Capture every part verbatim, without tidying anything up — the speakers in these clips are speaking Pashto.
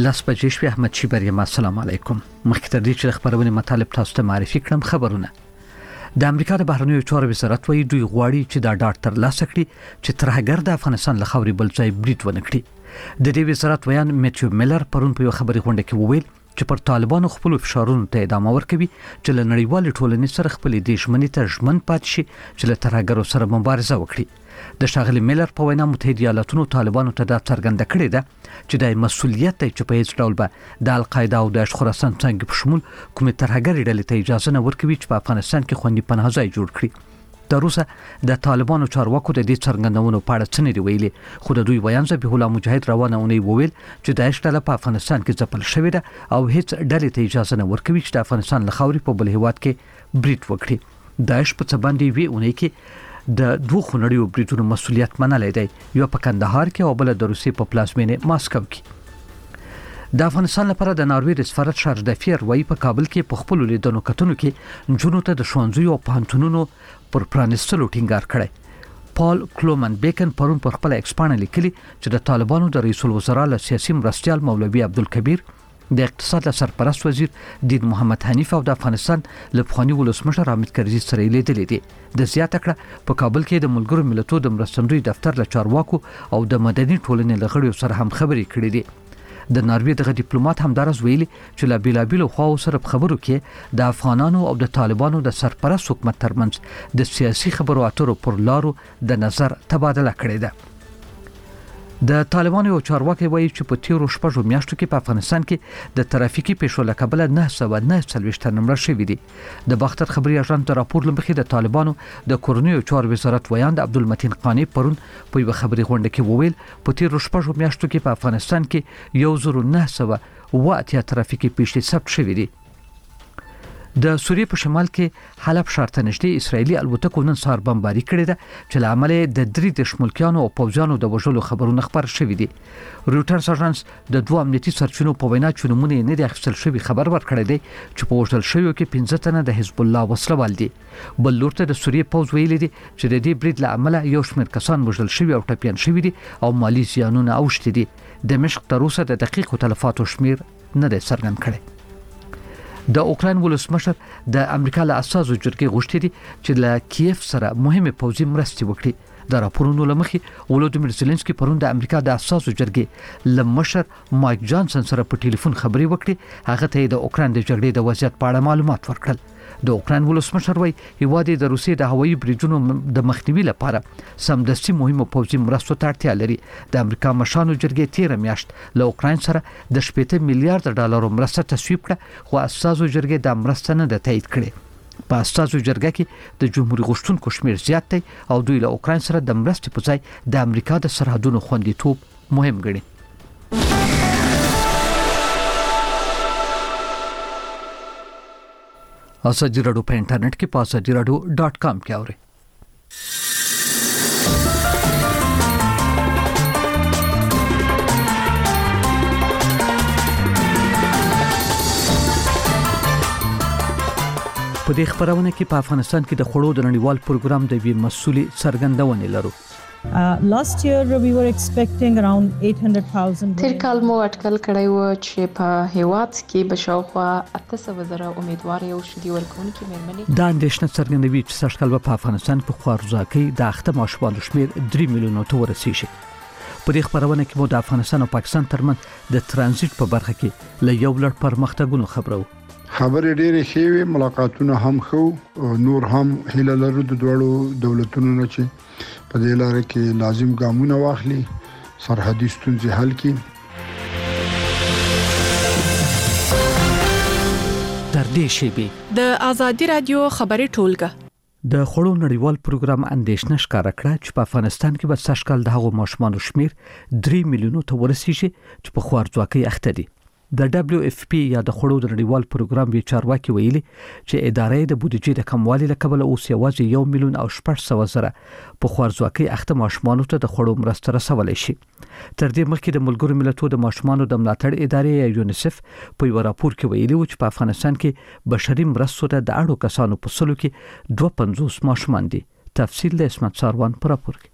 لاس بجې شوې. احمد شیبر یم. السلام علیکم. مخکې تر دې چې خبرونه مطالب تاسو ته معرفي کړم، خبرونه د امریکا د بهرنیو چارو وزارت وایي دوی غواړي چې دا ډاټ تر لاسه کړي چې ترهګر د افغانستان له خاورې بل ځای برید ونه کړي. د دې وزارت ویان میتیو میلر پرون په یو خبري غونډه کې وویل چې پر طالبانو خپل فشارونو ته ادامه ورکوي چې له نړیوال ټولنې سره خپل د ژمنې ته ژمن پاتې شي چې له ترهګرو سره مبارزه وکړي. د ښاغلي میلر په وینا متحده ایالاتونو طالبانو ته دا څرګنده کړې ده چې د مسؤلیت ته چې په هیڅ ډول به د القاعده او د خراسان څنګه په شمول کومې ترهګرې ډلې ته اجازه نه ورکوي چې په افغانستان کې خوندي پناه ځای جوړ کړي. تر اوسه د طالبانو چارواکو د دې څرګندونو په اړه څه نه دی ویلي، خو د دوی ویان ذبیح الله مجاهد روانه اونۍ وویل چې داعش ډله په افغانستان کې ځپل شوې ده او هیڅ ډلې ته اجازه نه ورکوي چې د افغانستان له خاورې په بل هیواد کې برید وکړي. داعش په څه باندې وی اونۍ کې د دوه خونړیو بریدونو مسؤلیت منلی دی، یو په کندهار کې او بل د روسیې په پلازمینه ماسکو کې. د افغانستان لپاره د ناروې د سفارت شاردفیر وایي په کابل کې په خپل لیدنو کتنو کې نجونو ته د ښوونځیو او پوهنتونونو پر پرانیستلو ټینګار کړی. پال کلومن بیکن پرون پر خپل ایکسپانه لیکلي چې د طالبانو د رئیس الوزرا له سیاسي مرستیال مولوي عبدالکبیر، د اقتصاد له سرپرست وزیر دین محمد حنیف او د افغانستان له پخواني ولسمشر حامد کرزي سره لیدلې دي. د زیاته کړه په کابل کې د ملګرو ملتونو د مرستندوی دفتر له چارواکو او د مدني ټولنې له غړیو سره هم خبرې کړې دي. د ناروې دغه ډیپلوماټ همدارس ویلي چې لا بیلابیلو خواو سره په خبرو کې د افغانانو او د طالبانو د سرپرست حکومت ترمنځ د سیاسي خبرو اترو پر لارو د نظر تبادله کړې ده. د طالبانو یو چارواکي وایي چې په تیرو شپږو میاشتو کې په افغانستان کې د ترافیکي پیښو له کبله نه سوه نه څلوېښت تنه مړه شوي دي. د باختر خبري اژانس د راپور له مخې د طالبانو د کورنیو چارو وزارت ویان د عبدالمتین قانی پرون په یو خبري غونډه کې وویل په تیرو شپږو میاشتو کې په افغانستان کې یو زر نه سوه اوه اتیا ترافیکي پیښې ثبت شوي دي. د سوریې په شمال کې حلب ښار ته نږدې اسرایلی الوتکو نن سهار بمباري کړې ده چې له امله د درې دیرش ملکیانو او پوځیانو د وژلو خبرونه خپاره شوي دي. رویټرز اژانس د دوه امنیتي سرچینو په وینا چې نومونه یې نه دي اخیستل شوي خبر ورکړی دی چې په وژل شویو کې پنځه تنه د حزب الله وسلوال دي. بل لور ته د سوریې پوځ ویلي دي چې د دې برید له امله یو شمېر کسان وژل شوي او ټپیان شوي دي او مالي زیانونه اوښتي دي. دمشق تر اوسه د دقیقو تلفاتو شمیر نه دی څرګند کړی. د اوکراین ولسمشر د امریکا له اساسو جرګې غوښتي دي چې له کیف سره مهمه پوځي مرستې وکړي. د راپورونو لمخې ولودیمیر زيلنسکي پرون د امریکا د اساسو جرګې له مشر مایک جانسن سره په ټلیفون خبرې وکړي. هغه ته د اوکراین د جګړې د وضعیت په اړه معلومات ورکړل. د اوکراین ولسمشر وایي هیواد د روسیې د هوایي بریدونو د مخنیوي لپاره سمدستي مهمه پوځي مرستو ته اړتیا لري. د امریکا مشرانو جرګې تیر میاشت له اوکراین سره د شپږ میلیارډ ډالرو مرسته تصویب کړه، خو اساسو جرګې د مرسته نه د تایید کړې. په اساسو جرګه کې د جمهوریت غوښتونکو شمیر زیات دی او دوی له اوکراین سره د مرستې په ځای د امریکا د سرحدونو خوندیتوب مهم ګڼي. ازادي راډیو په انټرنیټ کې په ازادي راډیو ډاټ کام کې اورئ. په دې خبرونه کې په افغانستان کې د خوړو د نړیوال پروګرام د وی مسؤلي څرګندونه لرو. Uh, last year we were expecting around eight hundred thousand. تیر کال مو اټکل کړی و چې په هیواد کې به شاوخوا اته سوه زره امیدوار یو شدي ورکوونکي مېرمنې دا اندېښنه څرګندوي چې سږکال به په افغانستان په خوارځواکۍ د اخته ماشومانو شمېر درې میلیونو ته ورسیږي. په دې خبرونه کې مو د افغانستان او پاکستان ترمنځ د ترانزیت په برخه کې له یو لړ پرمختګونو خبرو. خبرې ډېرې ښې وي، ملاقاتونه هم ښه، نور هم هیله لرو د دواړو دولتونو نه چې په دې لاره کې لازم ګامونه واخلي، سرحدي ستونزې حل کړي. تر دې شیبې د ازادي رادیو خبري ټولګه د خوړو نړیوال پروګرام اندېښنه ښکاره کړه چې په افغانستان کې به سږکال د هغو ماشومانو شمیر درې میلیونو ته ورسیږي چې په خوارځواکۍ اخته دي. د دبليو اف پی یا د خوړو د نړیوال پروګرام وی چارواکي ویلي چې ادارې د بودیجې د کموالي له کبله اوس یوازې یو میلیون او شپږ سوه زره په خوارځواکۍ اخته ماشومانو ته د خوړو مرسته رسولای شي. تر دې مخکې د ملګرو ملتونو د ماشومانو د ملاتړ ادارې یا یونیسف په یو راپور کې ویلي و چې په افغانستان کې بشري مرستو ته د اړو کسانو په سلو کې دوه پنځوس ماشومان دي. تفصیل د اسمت ساروان پر راپور کې.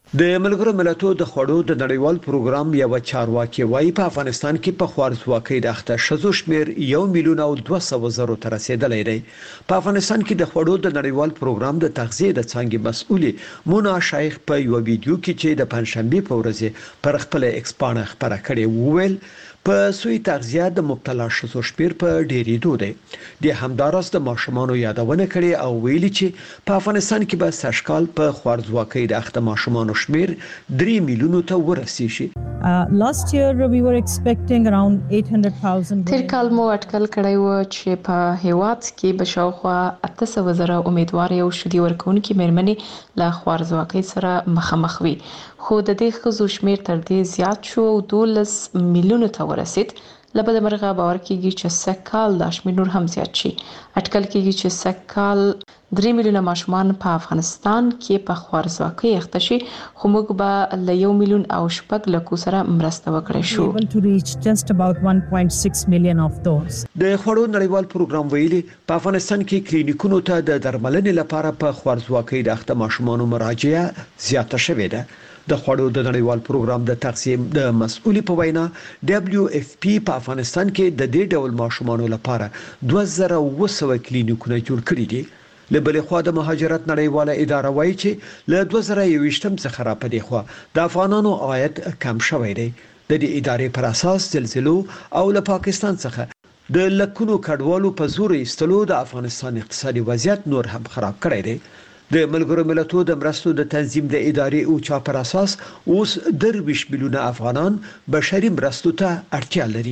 د ملګرو ملتونو د خوړو د نړیوال پروګرام یو چارواکي وايي په افغانستان کې په خوارزواکۍ د اخته شذو شمیر یو میلیون او دوه سوه زره ته رسیدلی دی. په افغانستان کې د خوړو د نړیوال پروګرام د تغذیه د څانګې مسؤلې مونا شیخ په یو ویډیو کې چې د پنځشنبه په ورځ پر خپل ایکس پاڼه خبره کړې وویل په سوی تغذیه د مبتلا شذو شمیر په ډیریدو دی. د همدارس د ماشومانو یادونه کړې او ویلي چې په افغانستان کې به سږکال په خوارزواکۍ د اخته ماشومانو شمیر درې میلیونو ته ورسیږي. Uh, last year we were expecting around eight hundred thousand. تیر کال مو اټکل کړی و چې په هیواد کې به شاوخوا اته سوه زره امیدوارې او شدي ورکوونکې مېرمنې له خوارزواکۍ سره مخامخ وي. خو د دې ښځو شمیر تر دې زیات شو او دولس میلیونو ته ورسید. له بده مرغه باور کیږي چې سږکال دا شمیر نور هم زیات شي. اټکل کیږي چې سږکال درې میلیونه ماشومان په افغانستان کې په خوارزواکۍ اخته شي، خو موږ به له یو میلیون او شپږ لکو سره مرسته وکړای شو. Able to reach just about one point six million of those. د خوړو نړیوال پروګرام ویلي په افغانستان کې کلینیکونو ته د درملنې لپاره په خوارزواکۍ د اخته ماشومانو مراجعه زیاته شوې ده. د خوړو د نړیوال پروګرام د تقسیم د مسؤل په وینا دبليو اف پی په افغانستان کې د دې ډول ماشومانو لپاره دوه زره اوه سوه کلینیکونه جوړ کړي دي. له بلې خوا د مهاجرت نړیواله اداره وایي چې له دوه زره یو ویشتم څخه را پدې خوا د افغانانو عاید کم شوی دی. د دې ادارې پر اساس زلزلو او له پاکستان څخه د لکونو کډوالو په زور ایستلو د افغانستان اقتصادي وضعیت نور هم خراب کړی دی. د ملګرو ملتونو د مرستو د تنظیم د ادارې او چا پر اساس اوس درویش میلیونه افغانان بشري مرستو ته اړتیا لري.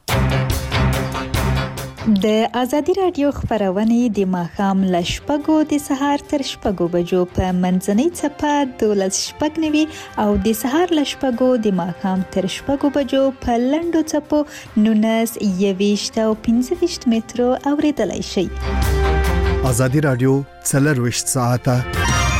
د ازادي رادیو خبرونه د ماښام له شپږو د سهار تر شپږو بجو په منځنۍ څپه دولس شپږ نوي او د سهار له شپږو د ماښام تر شپږو بجو په لنډو څپو نولس یویشت او پنځه ویشت مترو اوریدلای شئ. ازادي رادیو څلرویشت ساعته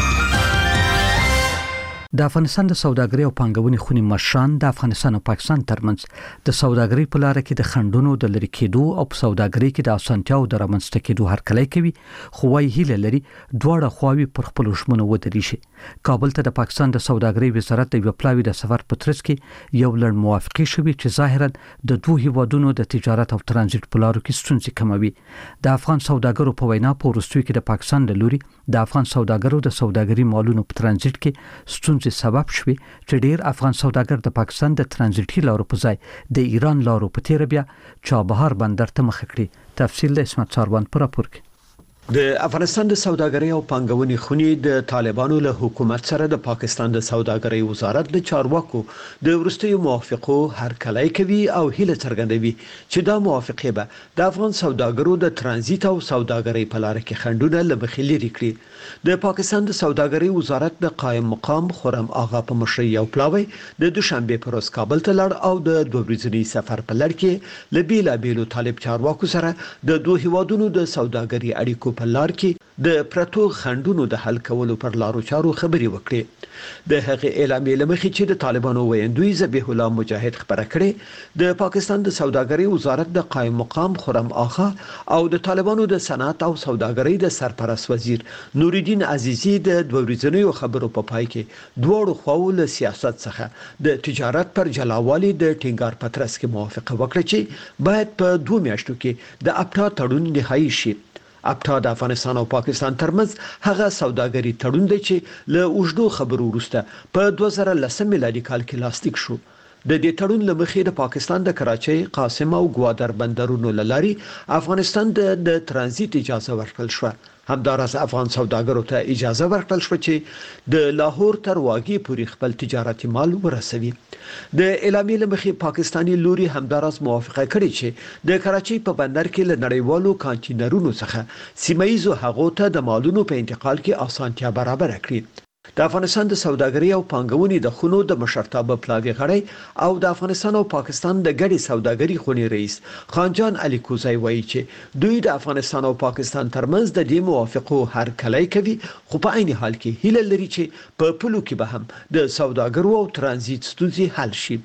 د افغانستان د سوداګرۍ او پانګونې خونې مشران د افغانستان او پاکستان ترمنځ د سوداګرۍ په لار کې د خنډونو د لری کېدو او په سوداګرۍ کې د اسانتیاو د رامنځته کېدو هرکلی کوي، خو وايي هیله لري دواړه خواوې پر خپل ژمنو ودرې شي. کابل ته د پاکستان د سوداګرۍ وزارت د یو پلاوي د سفر په ترڅ کې یو لړ موافقې شوې چې ظاهرا د دوه هیوادونو د تجارت او ترانزیت په لارو کې ستونزې کموي. د افغان سوداګرو په وینا په وروستیو کې د پاکستان له لوري د افغان سوداګرو د سوداګرۍ مالونو په ترانزیت کې ستونزې سبب شوي چې ډیر افغان سوداګر د پاکستان د ترانزیتي لارو په ځای د ایران لارو په تیر بیا چابهار بندر ته مخ کړي. تفصیل د اسمت ساروان پر راپور کې. د افغانستان د سوداګرۍ او پانګونې خونې د طالبانو له حکومت سره د پاکستان د سوداګرۍ وزارت د چارواکو د ورستیو موافقو هرکلی کوي او هیله څرګندوي چې دا موافقه به د افغان سوداګرو د ترانزیت او سوداګرۍ په لار کې خنډونه له مخې لري کړي. د پاکستان د سوداګرۍ وزارت د قائم مقام خرم آغا په مشرۍ یو پلاوی د دوشنبه پر ورځ کابل ته لاړ او د دوه ورځني سفر په لړ کې له بیلابیلو طالب چارواکو سره د دوه هیوادونو د سوداګرۍ اړیکو په لار کې د پرتو خنډونو د حل کولو پر لارو چارو خبري وکړي. د هغه اعلامیې لمخې چې د طالبانو ویندوی ذبیح الله مجاهد خبره کړې، د پاکستان د سوداګرۍ وزارت د قائم مقام خرم آغا او د طالبانو د صنعت او سوداګرۍ د سرپرست وزیر نوردین عزیزی د دوه ورځنیو خبرو په پای کې دوه خواو له سیاست څخه د تجارت پر جلاوالي د ټینګار پترس کې موافقه وکړه چې باید په دوه میاشتو کې د اپټا تړون نهایی شي. اپټا د افغانستان او پاکستان ترمنځ هغه سوداګري تړون دی چې له اوږدو خبرو وروسته په دوه زره لس میلادي کال کې لاسلیک شو. د دې تړون له مخې د پاکستان د کراچۍ، قاسم او ګوادر بندرونو لاري افغانستان د د ترانزیت اجازه ورکړل شو. همدارس افغان سوداګرو ته اجازه ورکړل شو چې د لاهور تر واګې پورې خپل تجارتي مال ورسوي. د اعلامیې لمخې پاکستانی لوري همدارس موافقه کړې چې د کراچۍ په بندر کې له نړیوالو کانټینرونو څخه سیمایي هغو ته د مالونو په انتقال کې اسانتیا برابر کړي. د افغانستان د سوداګرۍ او پانګونې د خونو د مشرتابه پلاوی غړی او د افغانستان او پاکستان د ګډې سوداګرۍ خونې رئیس خانجان علي کوزای وایي چې دوی د افغانستان او پاکستان ترمنځ د دې موافقو هرکلی کوي، خو په عین حال کې هیله لري چې په پلو کې به هم د سوداګرو او ترانزیت ستونزې حل شي.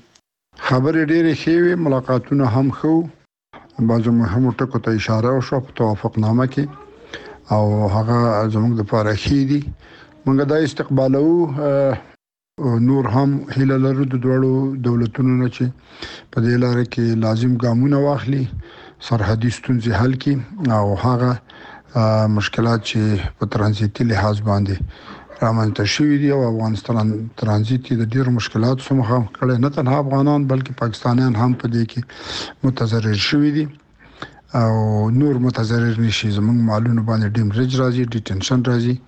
خبرې ډېرې ښې وې، ملاقاتونه هم ښه، بعضو مهمو ټکو ته اشاره وشوه په توافقنامه کې او هغه زموږ دپاره ښې دي. موږ دا استقبالو نور هم هیله لرو د دوړو دولتونو نه چې په دې لار کې لازم ګامونه واخلي، سرحدي ستونزې حل کړي او هغه مشکلات چې په ترانزیتي لحاظ باندې رامنځته شوي دي او افغانستان ترانزیت کې د ډیرو مشکلاتو سره مخ کړي، نه تنها افغانان بلکې پاکستانیان هم په دې کې متضرر شوي دي او نور متضرر نشي. زموږ مالونه باندې ډیمریج راځي، ډیټنشن راځي،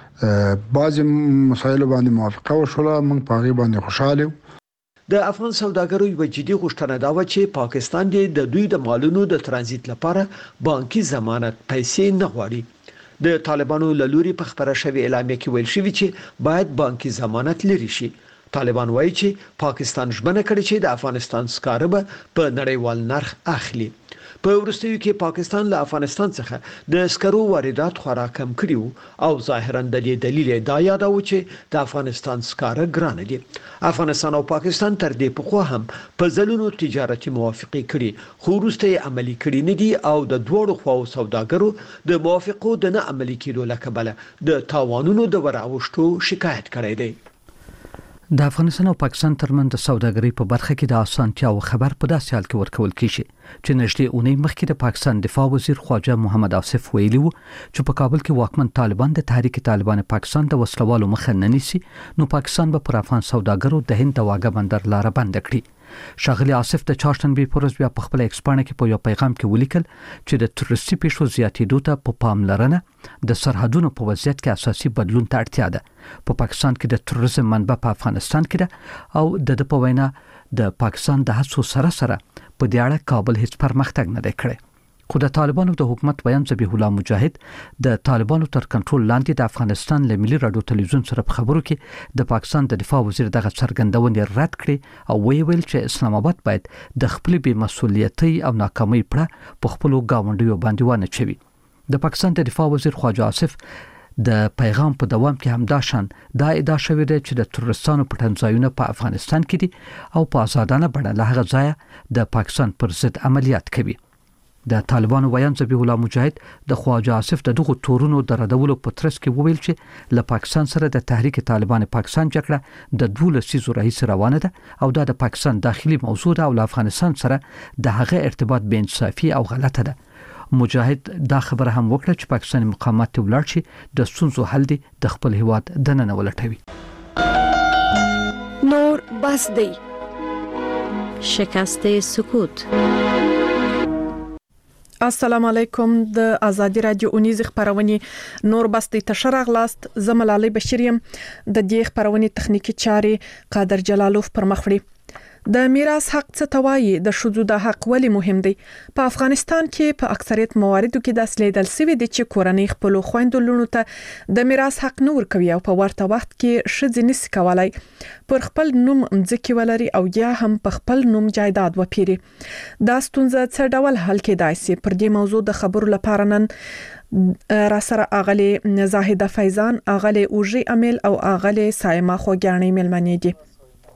بعض مسایل باندې موافقه وشوله، موږ په هغه باندې خوشاله یو. د افغان سوداګرو یو جدي غوښتنه دا و چې پاکستان د دوی د مالونو د ترانزیت لپاره بانکي ضمانت پیسې نه غواړي. د طالبانو له لوري په خبره شوی اعلامیه کې ویل شوی چې باید بانکي ضمانت لري شي. طالبان وایي چې پاکستان ژمنه کړې چې د افغانستان سکاره به په نړیوال نرخ اخلي. په وروستیو کې پاکستان له افغانستان څخه د سکرو واردات خورا کم کړیو او ظاهرا د دې دلیل دا یادو چې د افغانستان سکاره ګران دي. افغانستان او پاکستان تر دې پخوا هم په ځلونو تجارتي موافقه کړي، خو وروسته یې عملي کړي نه دي او د دوړو خواو سوداګرو د موافقو د نه عملي کېدو لکبله د تاوانونو د وراوښتو شکایت کړی دی. د افغانستان او پاکستان ترمنځ د سوداګرۍ په برخه کې د اسانتیا او خبر په داسې حال کې ورکول کیږي چې نږدې اونۍ مخکې د پاکستان دفاع وزیر خواجه محمد آصف ویلي وو چې په کابل کې واکمن طالبان د تحریک طالبان پاکستان د وسلوالو مخه نه نیسي، نو پاکستان به پر افغان سوداګرو د هند د واګه بندر لار بند کړي. شاغلی آصف د چاشتنبه پورز بیا په خپل ایکسپانه کې په یو پیغام کې ولیکل چې د تروریستي پیښو زیاتېدو ته په پاملرنه د سرحدونو په وضعیت کې اساسي بدلون ته اړتیا ده. په پاکستان کې د تروریزم منبع په افغانستان کې ده او د د په وینا د پاکستان د هڅو سره سره په دې اړه کابل هیڅ پرمختګ نه کړی. خو د طالبانو د حکومت بیان ذبیح الله مجاهد د طالبانو تر کنټرول لاندې د افغانستان له ملي رادیو تلویزیون سره په خبرو کې د پاکستان د دفاع وزیر دغه څرګندونې رد کړې او ویل چې اسلام آباد باید د خپل بې مسؤلیتۍ او ناکامۍ پړه په خپل گاونډیو باندې ونه چوي. د پاکستان د دفاع وزیر خواجه آصف د پیغام په دوام کې هم دا شان دا ادعا شوې ده چې د تروریستانو پټنځایونه په افغانستان کې دي او په آزادانه بڼه له هغه ځایه د پاکستان پر ضد عملیات کوي. د طالبانو ویان ذبیح الله مجاهد د خواجه آصف د دغه تورونو د ردولو په ترڅ کې وویل چې له پاکستان سره د تحریک طالبان پاکستان جګړه د دوه لسیزو راهیسې روانه ده او دا د پاکستان داخلي موضوع ده او له افغانستان سره د هغه ارتباط بې انصافي او غلطه ده. مجاهد دا خبره هم وکړه چې پاکستاني مقامات ولر شي د ستونزو حل دي د خپل هیواد د نن ولټوي. نور بس دی شکست سکوت. السلام علیکم. د ازادي رادیو اونیز خبرونه نور بستی تشرغ لاست زملالي بشریم د دې خبرونه تخنیکی چاري قادر جلالوف پر مخوري. د میراث حق څه توایي د شذو د حق ولی مهم دی. په افغانستان کې په اکثریت مواردو کې د اصليدل سوي دي چې کورنۍ خپل خويندو لونو ته د میراث حق نور کوي او په ورته وخت کې شذ نس کولای پر خپل نوم مځکي ولري او یا هم په خپل نوم جایداد وپیري. دا ستونزه څه ډول حل کېدای شي؟ پر دې موضوع د خبرو لپاره نن را سره اغلی زاهده فیضان، اغلی اوجي امیل او اغلی سایما خوګانی ملمنې دي.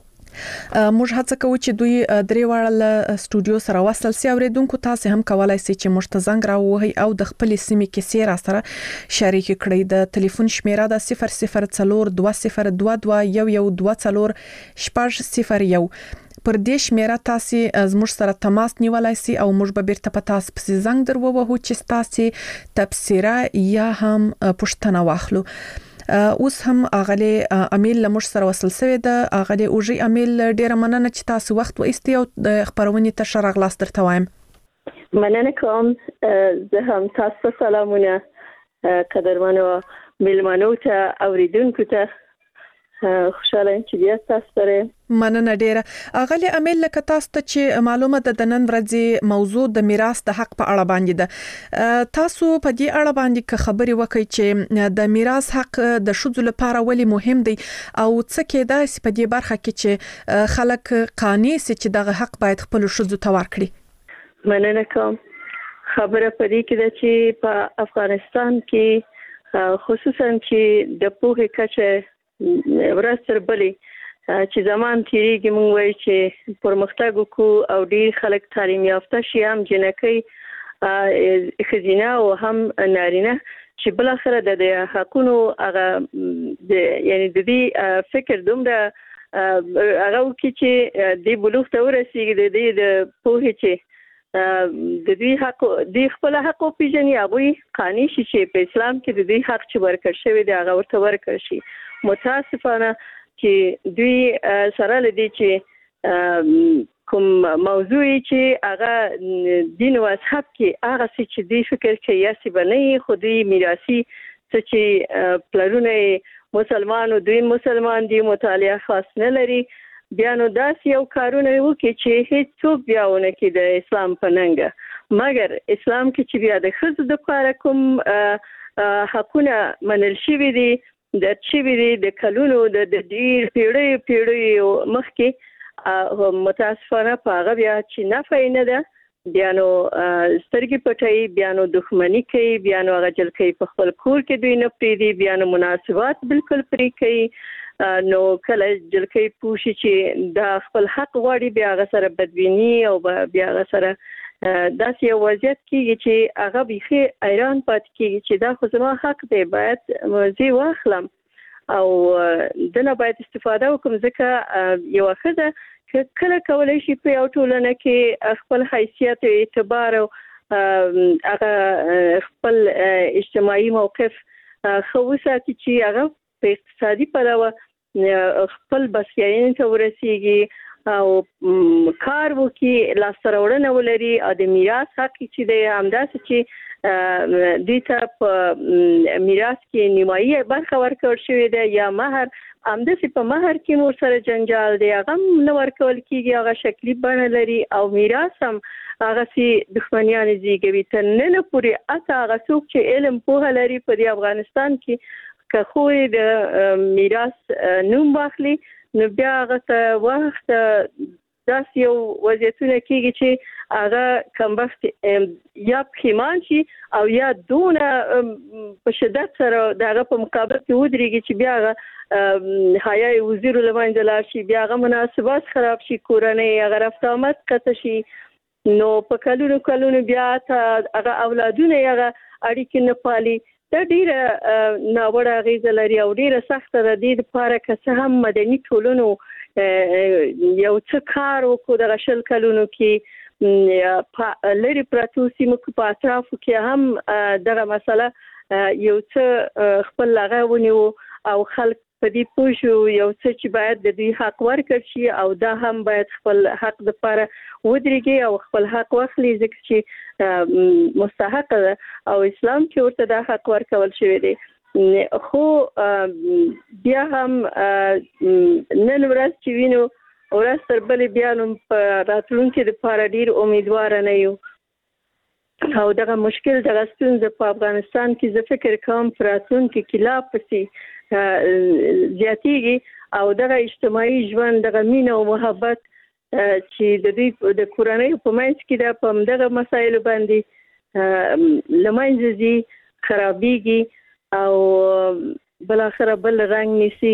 موږ هڅه کوو چې دوی درې واړه له سټوډیو سره وصل سي. اوریدونکو تاسو هم کولای شئ چې مشتزنګ راوهي او د خپل سیمې کې سیر سره شریک کړئ. د ټلیفون شمیره د صفر صفر څلور دوه صفر دوه دوه یو یو دوه څلور شپږ صفر یو. پر دې شمیره تاسو زموږ سره تماس نیولای شئ او موږ به بیرته په تاسو پسې زنګ درووهو چې تاسو تبصره یا هم پوښتنه واخلو. اوس هم اغلی امیل لمر سره وصل شوی د اغلی اوجي امیل ډیره مننه چې تاسو وخت وایستي او د خبرونه تشرغ لاس درته وایم. مننه کوم. زه هم تاسو سلامونه قدرمنو ملمنو ته اوریدونکو ته خوشاله یم چې بیا تاسو سره. مننه ډیره. اغلی امیل لکه تاسو ته چې معلومه ده د نن ورځې موضوع د میراث د حق په اړه باندې ده. تاسو په دې اړه باندې که خبري وکړئ چې د میراث حق د شذو لپاره ولی مهم دی او څه کېدای شي په دې برخه کې چې خلک قانع سي چې دغه حق باید خپل شذو ته ورکړي. مننه کوم. خبره پدې کې ده چې په افغانستان کې خصوصا چې د پوهې کچه ورسره بلی چې زمان تیریږي مونږ وایي چې پرمختګ وکړو او ډیر خلک تعلیم یافته شي، هم جنکۍ خزینه او هم نارینه، چې بل اخر د حقونو هغه یعنی د دې فکر دومره هغه کې چې د بلوغ ته ورسیږي د دې د پوهې چې د دوی حق د خپل حق او پیژني هغه قانوني شي چې په اسلام کې د دوی حق چې ورکړ شوی دی هغه ورته ورکړ شي. متاسفانه چې دوی سره لدی چې کوم موضوع چې هغه دین او مذهب کې هغه چې دوی فکر کوي یا سی بنې خو دوی میراثي چې پلرونه مسلمانو دوی مسلمان دي مطالعه خاص نه لري بیا نو داس یو کارونه وکړي چې هیڅ څوک بیاونه کې د اسلام په ننګه مګر اسلام کې چې بیا د ښځو د لپاره کوم حقونه منل شوي دي د چې دي د کلونو د ډیر پیړۍ پیړۍ مخکې متاسفانه په هغه بیا چې نفع نه ده بیا نو سترګې پټي بیا نو دښمنی کوي بیا نو هغه جل کوي په خپل کور کې دوی نه پریدي بیا نو مناسبات بالکل پرې کوي نو کله جلکې پوښي چې دا خپل حق غواړي بیا هغه سره بدبینی او بیا هغه سره داسې یو وضعیت کېږي چې هغه بيخي ایران پات کېږي چې دا خو زما حق دی باید موزي واخلم او دنه باید استفاده وکم ځکه یو ښځه کله کولای شي په یو ټولنه کې خپل حیثیت او اعتبار او هغه خپل اجتماعي موقف خو ساتي چې هغه په اقتصادي پلوه خپل بسیاین ته ورسیږي او کار وکي لاسته راوړنه ولري او د میراث حق چې د همداسې چې د ته په میراث کې نیمایي برخه ورکړل شوې ده یا مہر همداسې په مہر کې نور سره جنجال دی هغه نه ورکول کیږي هغه شکلی بڼه لري او میراث هم هغه سي دښمنیان زیږوي تر نن پورې اته هغه څوک چې علم پوهه لري په افغانستان کې که خو د میراث نوم واخلي نو بیا هغه ته وخت داس یو وضعیتونه کېږي چې هغه کمبخت یا پښیمان شي او یا دونه په شدت سره دغه په مقابل کې ودرېږي چې بیا هغه حیا وزیر لمنځه لاړ شي بیا هغه مناسبات خراب شي کورنۍ هغه رفت آمد قطع شي نو په کلونو کلونو بیا ته هغه اولادونه هغه اړیکې نه پالي دا ډیره ناوړه اغیزه لري او ډیره سخته ده د لپاره که څه هم مدني ټولنو یو څه کار وکړو د شل کلونو کې لري پراتو سیمو په اطرافو کې هم دغه مسله یو څه خپل لغه ونیو او خلک په دې پوه شو یو څه چې باید د دې حق ورکړ شي او دا هم باید خپل حق لپاره ودرېږي او خپل حق واخلي ځکه چې مستحق ده او اسلام کې ورته دا حق ورکول شوی دی خو بیا هم نن ورځ چې وینو ورځ تر بلې بیا نو په راتلونکي لپاره ډیر امیدوار نه یو او دغه مشکل دغه ستونزه په افغانستان کې زه فکر کوم په راتلونکي کې لا پسې زیاتېږي او دغه اجتماعي ژوند دغه مینه او محبت چې د دې د کورنۍ په منځ کې د په دغه مسایلو باندې لمنځه ځي خرابېږي او بل اخر بل رنگ نيسي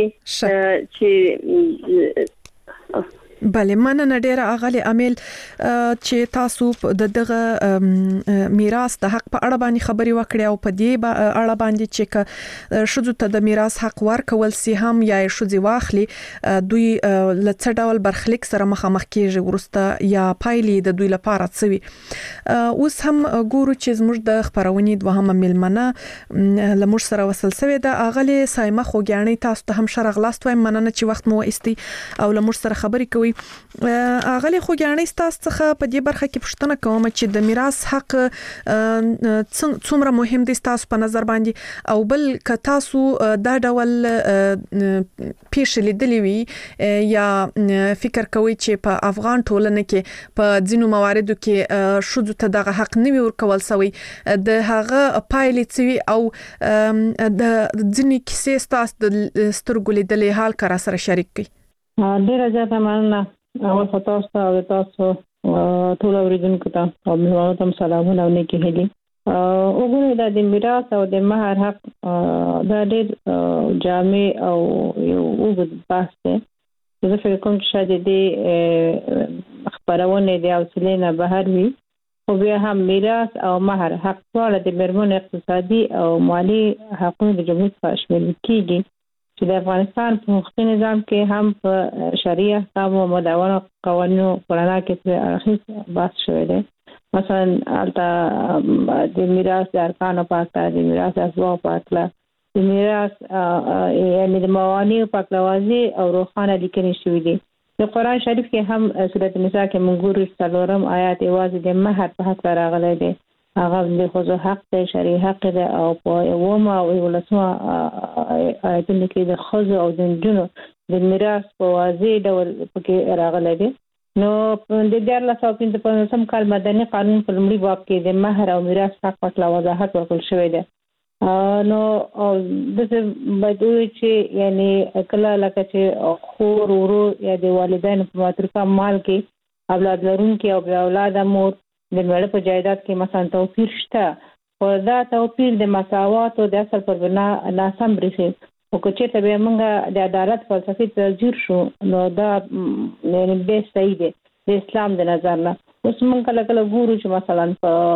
چې بله مننه ډیره اغلی عامل چې تاسو د دغه میراث د حق په اړه باندې خبري وکړې او په دې اړه باندې چې شذو ته د میراث حق ورکول سي هم یا شذي واخلي دوی لڅ ډول برخلیک سره مخامخ کیږي ورسته یا پایلې د دوی لپاره څوي اوس هم ګورو چې زموږ د خبرونې دوهمه ملمنه لمر سره وصل سوی د اغلی سایمه خوګیانې تاسو ته هم شرغ لاست وایم مننه چې وخت مو استي او لمر سره خبري کوي اغلی خوګیانې تاسو څخه په دې برخه کې پوښتنه کوم چې د میراث حق څومره مهم دی تاسو په نظر باندې او بل ک تاسو دا ډول پیښ لیدلې وي یا فکر کوي چې په افغان ټولنه کې په ځینو مواردو کې شذو ته دغه حق نه وي ورکول سوی د هغه پایلې څوي او د ځینې کیسې تاسو د سترګو لیدلې حال کرا سره شریک کړئ ډیره زیاته مننه او تاسو او تاسو ټول اوریدونکو ته او موږ ته سلامونه او نیکی هلي وګورئ د میراث او د مہر حق د ډېر جامع او یو وګد بحث دی زه فکر کوم چې شاید د خبرونه د اوسلې نه بهر وي او بیا هم میراث او مہر حق ټول د مرمن اقتصادي او مالی حقوقو د جمهوریت په شمول کېږي چې د افغانستان په حقوقي نظام کې هم په شریعه احکام او مدونه قوانینو پرانا کې اخیس بحث شوی دی. مثلا البته د میراث د ارکانو په اړه، د میراث اسباب په اړه، د میراث یعنی د موانع په اړه او روښانه لیکنې شوې دي. د قرآن شریف کې هم سورۃ النساء کې موږ ګورو څلورم آیات یوازې د مہر په حق راغلی دی. هغه د خصوص حق دی، شرعي حق دی، او په اومه او ولسمه آیتونو کې د خزو او د نجونو د میراث په واضح ډول پکې راغلی دی. نو د دیارلس سوه پنځه پنځوسم کال مدني قانون په لومړي باب کې د مہر او میراث حق په اړه وضاحت ورکړل شوی دی. نو دغه باید چې یعنی کله لکه چې خور ورور یا د والدین په مترکه مال کې اولاد لرونکي او بیا اولاد مور د مړه په جایداد کې مثلا توپیر شته، خو دا توپیر د مساوات او د اصل پر بنا ناسم برېښي. او که چېرته بیا موږ د عدالت فلسفې ته ځیر شو نو دا یعنې بیا صحیح دی د اسلام د نظر نه. اوس موږ کله کله ګورو چې مثلا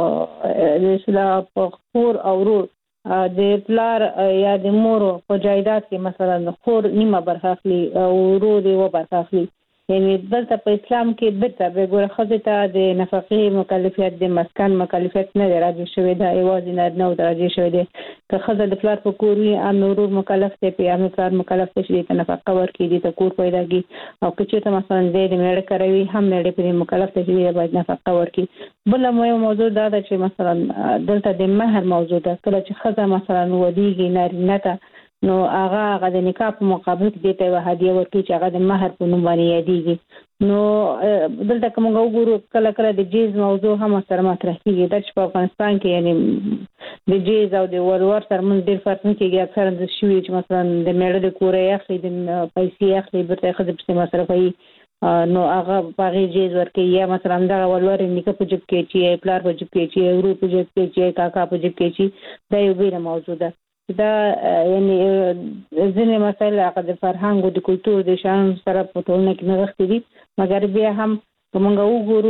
په د اسلام په خور او ورور د پلار یا د مور په جایداد کې مثلا خور نیمه برخه اخلي او ورور یې یوه برخه اخلي. یعنی دلته په اسلام کې بېرته به ګوره ښځې ته د نفقې مکلفیت د مسکن مکلفیت نه دی راجع شوی، دا یوازې نارینه ته راجع شوی دی. که ښځه د پلار په کور وي ام ورور مکلف دی، په ام پلار مکلف دی چې دې ته نفقه ورکړي، دې ته کور پیدا کړي. او که چېرته مثلا دی د مېړه کره وي هم مېړه پرې مکلف دی چې دې باید نفقه ورکړي. بله مهمه موضوع دا ده چې مثلا دلته د مهر موضوع ده. کله چې ښځه مثلا ودیږي نارینه ته نو هغه هغه د نکاح په مقابل کې دې ته یوه هدیه ورکړي چې هغه د مهر په نوم باندې یادېږي. نو دلته که موږ وګورو کله کله د جیز موضوع هم سره مطرح کېږي. دا چې په افغانستان کې یعنې د جیز او د ولور ترمنځ ډېر فرق نه کېږي. اکثرا د شوي چې مثلا د مېړه د کوره یې اخلي، د پیسې اخلي، بېرته یې ښځې پسې مصرفوي، نو هغه په هغې جیز ورکوي. یا مثلا دغه ولور یې نیکه په جیب کې اچي، پلار په جیب کې اچي، ورور په جیب کې اچي، کاکا په جیب کې اچي. دا یو بېله موضوع ده. دا یعنی ځینې مسایل هغه د فرهنګ او د کلتور د شیانو سره په ټولنه کې نغښتي دي، مګر بیا هم که موږ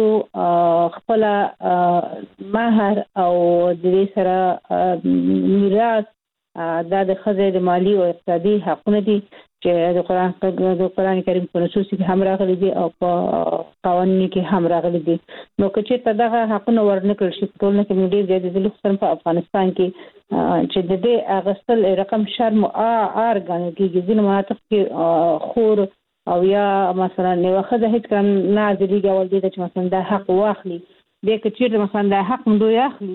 وګورو خپله مهر او د دې سره میراث دا د ښځې د مالي او اقتصادي حقونه دي چې د قرآن د قرآن کریم په نصوصو کې هم راغلي دي او په قوانینو کې هم راغلي دي. نو که چېرته دغه حقونه ورنه کړل شي په ټولنه کې نو ډېر زیات دي، خصوصا په افغانستان کې چې د دې اخیستل رقم شرم عار ګڼل کېږي. ځینو مناطقو کې خور او یا مثلا یوه ښځه هېڅ کله نه عاجزېږي اول دې ته چې مثلا دا حق واخلي. بیا که چېرته مثلا دا حق دوی اخلي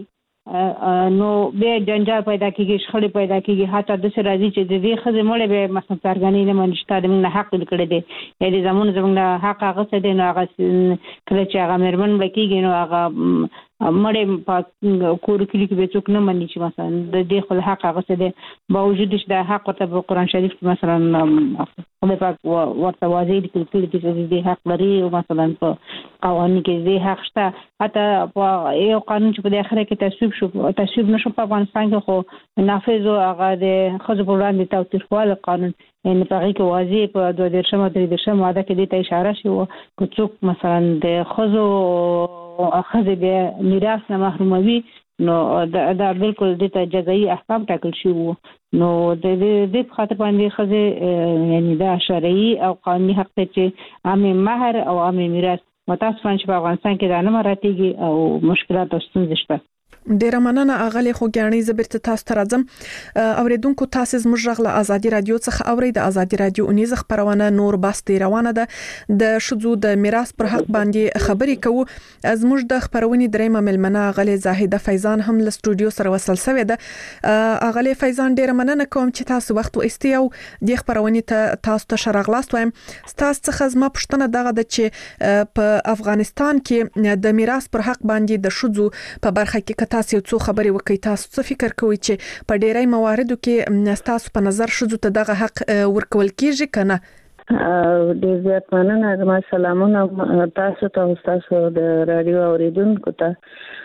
نو بیا جنجال پیدا کېږي، شخړې پیدا کېږي. حتی داسې راځي چې د دې ښځې مړی بیا مثلا څرګندوي نه مني چې تا د موږ نه حق کړی دی یا د زمونږ زموږ نه حق هغه څه دی. نو هغه کله چې هغه مېرمن مړه کېږي نو هغه مړی په کور کلي کې به څوک نه مني چې مثلا د دې خپل حق هغه څه دی، باوجود چې دا حق ورته په قرآن شریف کې مثلا خدای پاک ورته واضح لیکل کړي دي چې دې حق لري. او مثلا په قوانین کې دې حق شته. حتی په یو قانون چې په دې اخره کې تصویب شو تصویب نه شو په افغانستان کې، خو نافذ و هغه د ښځو په وړاندې تاوتریخوالي قانون، یعنې په هغې کې واضح په دوه دېرشم او درې دېرشم ماده کې دې ته اشاره شوې وه که څوک مثلا د ښځو ښځې بیا میراث نه محروموي نو دا بالکل دې ته جزایي احکام ټاکل شوي وو. نو د دې په خاطر باندې ښځې یعنې دا شرعي او قانوني حق دی چې عامې مهر او عامې میراث. متاسفانه چې په افغانستان کې دا نه مراعاتېږي او مشکلات او ستونزې شته. ډیره مننه اغلی خوګیانی. زه بیرته تاسو ته راځم. اوریدونکو تاسو زموږ غږ له ازادي رادیو څخه اورئ. د ازادي رادیو اونیز خبرونه نور باسي روانه ده. د شذو د میراث پر حق باندې خبرې کوو. زموږ د خبرونې درېمه ملمنه اغلی زاهده فیضان هم له سټوډیو سره وصل شوې ده. اغلی فیضان ډیره مننه کوم چې تاسو وخت واستي او د خبرونې ته تاسو ته شراغلاست وایم. تاسو څخه زما پوښتنه دغه ده چې په افغانستان کې د میراث پر حق باندې د شذو په برخه کې تاسو څو خبرې وکړئ. تاسو څه فکر کوئ چې په ډیری مواردو کې تاسو په نظر شذو ته دغه حق ورکول کیږي کنه؟ ډیر زیات مننه. زما سلامونه تاسو ته او تاسو د رادیو اوریدونکو ته.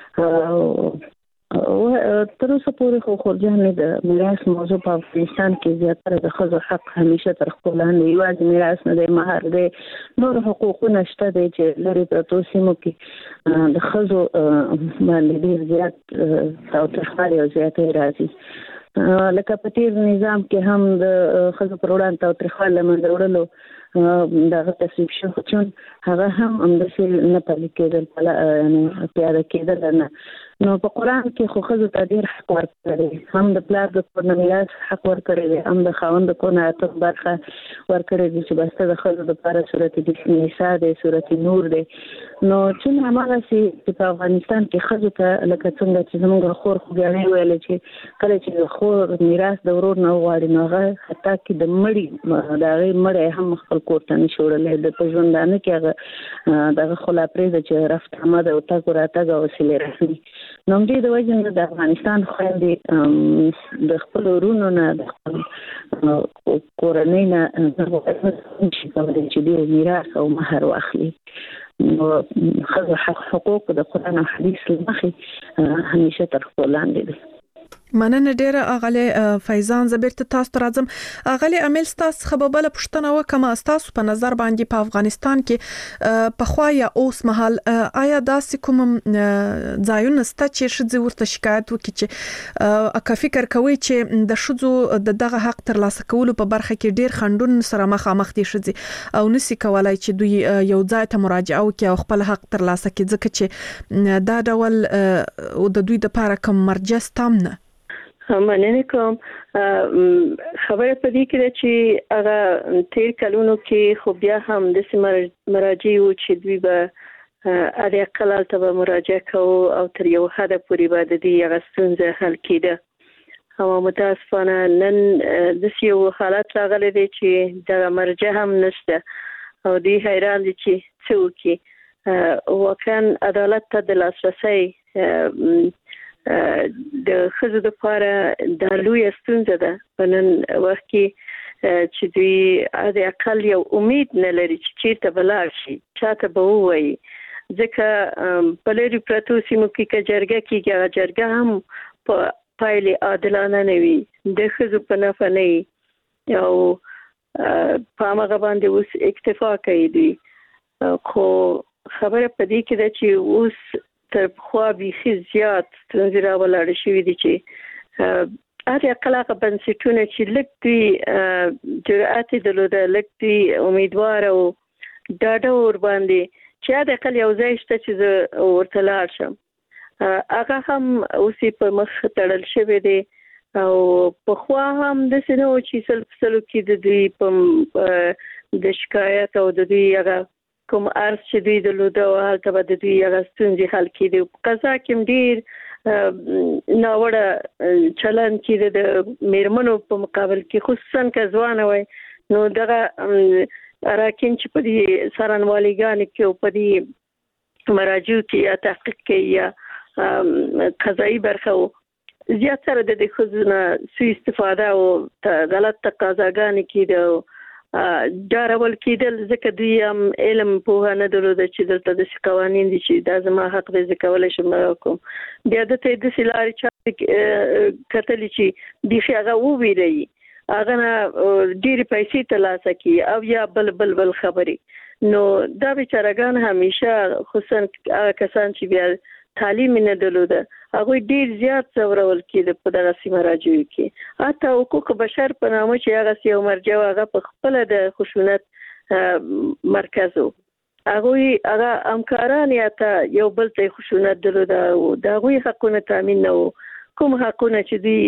تر اوسه پورې خو خورجانې د میراث موضوع په افغانستان کې زیاتره د ښځو حق همیشه تر خپل لاندې یوازې میراث نه دی، مهر دی، نور حقوقونه شته دی چې لرې پرتو سیمو کې د ښځو باندې ډېر زیات تاوتریخوالی او زیاتی راځي. لکه په تیر نظام کې هم د خزو پر وړاندې تاوتریخوالي له منځه وړلو دغه تصویب شو چې هغه هم همداسې نه پلي کېدل یعنې پیاده کېدل نه. نو په قرآن کې خو ښځو ته ډېر حق ورکړی، هم د پلار د کور نه میراث حق ورکړی دی، هم د خاوند د کور نه اتم برخه ورکړی دی چې بسته د ښځو دپاره صورت نساء دی، صورت نور دی. نو چون هماغسې چې په افغانستان کې ښځو ته لکه څنګه چې زموږ خور خوږیاڼۍ ویله چې کله چې د خور میراث د ورور نه وغواړي نو هغه حتی کې د مړي د هغې مړی هم خپل کور ته نشي وړلی، د په ژوندانه کې هغه دغه خو لا پرېږده چې رفت آمد او تګ و راتګ او صلې رحمي. نو همدې د وجې نه د افغانستان خویندې د خپلو ورونو نه د خپل کورنۍ نه نشي کولی چې ډېر میراث او مهر واخلي. نو ښځو حقوق د قرآن او حدیث له مخې همیشه تر پښو لاندې دي. مننه ډیره اغلی فیضان. زبرت تاسو ته راځم. اغلی امیل تاسو خبربله پښتنه وکم تاسو په نظر باندې په افغانستان کې په خوا یا اوس مهال آیا داسې کوم ځایونه سته چې ښځې ورته شکایت وکړي چې اکه فکر کوي چې د ښځو د دغه حق ترلاسه کولو په برخه کې ډیر خنډون سره مخامخ دي ښځې او نسی کولای چې دوی یو ځای ته مراجعه وکړي او خپل حق ترلاسه کړي ځکه چې دا ډول د دوی لپاره کوم مرجع تام نه؟ مننه کوم. خبره پدې کې ده چې هغه تیر کلونو کې خو بیا هم د مراجع و چې دوی به اړ اقل ته به مراجعه کوو او تر یو حد پورې به د دې هغه ستونزه حل کېده. او متاسفانه نن د یو حالت راغلی دی چې د مرجع هم نشته او دوی حیران دي چې څه وکړي. واقعا عدالت ته د لاسرسي د ښځو لپاره د لوی ستونزه ده په نن وخت کې چې دوی د اقل یو امید نه لري چې چیرته به لاړ شي، چاته به ووایي. ځکه په لرې پرتو سیمو کې که جرګه کېږي هغه جرګه هم په پایلې عادلانه نه وي، د ښځو په نفع نه وي او په هماغه باندې اوس اکتفا کوي دوی. خو خبره په دې کې ده چې اوس تر پخوا بیخي زیات ستونزې راولاړې شوي دي چې هر اقل هغه بنسټونه چې لږ دوی جرأت یې درلوده، لږ دوی امیدوار او ډاډه ورباندې چې هر اقل یو ځای شته چې زه ورته لاړ شم، هغه هم اوس یې په مخ تړل شوی دی. او پخوا هم داسې نه و چې سل په سلو کې د دوی په د شکایت او د دوی هغه کوم عرض چې دوی درلوده او هلته به د دوی هغه ستونزې حل کېدې. په قضا کې هم ډېر ناوړه چلند کېده د میرمنو په مقابل کې، خصوصا که ځوانه وای. نو دغه اراکین چې په دې څارنوالېګانې کې او په دې مراجعو کې یا تحقیق کې یا قضایي برخه و زیاتره د دې ښځو نه سوء استفاده او غلط تقاضاګانې کېده او ډارول کېدل، ځکه دوی هم علم پوهه نه درلوده چې دلته داسې قوانین دي چې دا زما حق دی زه کولی شم کوم. بیا دته یې داسې لارې چارې کتلې چې بیخي هغه وویروي، هغه نه ډېرې پیسې ترلاسه کړي او یا بل بل بل خبرې. نو دا بیچارهګان همیشه خصوصا هغه کسان چې بیا تعلیم نه درلوده هغوی ډېر زیات ځورول کېده په دغسې مراجعو کې. حتی حقوق بشر په نامه چې هغسې یو مرجع و هغه په خپله د خشونت مرکز و، هغوی هغه همکاران یا ته یو بل ته یې خشونت درلوده او د هغوی حقونه تامین نه و. کوم حقونه چې دوی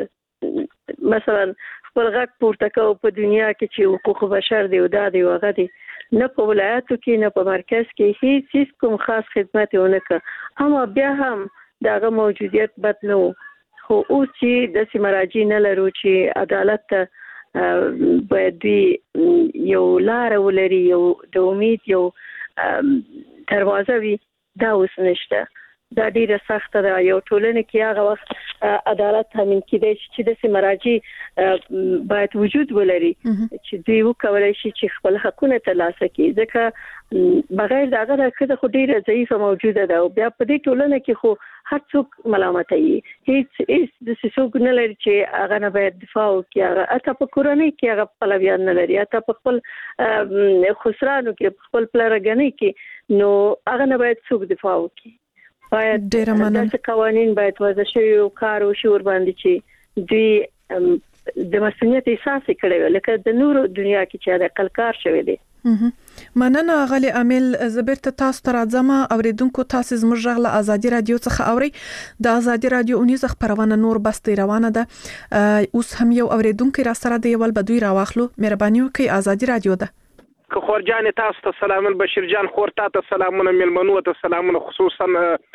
مثلا خپل غږ پورته کوو په دنیا کې چې حقوق بشر دی او دا دی او هغه دی، نه په ولایاتو کې نه په مرکز کې هیڅ هیڅ کوم خاص خدمت یې ونه کړ. اما بیا هم د هغه موجودیت بد نه و. خو اوس چې داسې مراجع نه لرو چې عدالت ته باید دوی یو لاره ولري، یو د امید یو دروازه وي، دا اوس نشته. دا ډیره سخته ده. یو ټولنه کې هغه وخت عدالت تامین کېدای شي چې داسې مراجع باید وجود ولري چې دوی وکولی شي چې خپل حقونه ترلاسه کړي، ځکه بغیر د هغه د ښځه خو ډیره ضعیفه موجوده ده او بیا په دې ټولنه کې خو هر څوک ملامتوي، هیڅ هیڅ داسې څوک نه لري چې هغه نه باید دفاع وکړي. هغه حتی په کورنۍ کې هغه پلویان نه لري، حتی په خپل خسرانو کې په خپل پلرګنۍ کې، نو هغه نه باید څوک دفاع وکړي. باید داسې قوانین باید وضع شوي او کار وشي ورباندې چې دوی د مسؤلیت احساس کړي لکه د نورو دنیا کې چې د کلکار شوی دی. مننه غلي عامل زبرت تاسو تر ځما اوریدونکو تاسو زموږ غږ ازادي رادیو څخه اوري د ازادي رادیو اونیز خبرونه نور بس روانه ده. اوس هم یو اوریدونکو را سره دی ول بدوی راواخلو مهرباني وکړئ ازادي رادیو ده. که خورجان تاسو ته سلامونه بشیر جان خور ته سلامونه ملمنو ته سلامونه خصوصا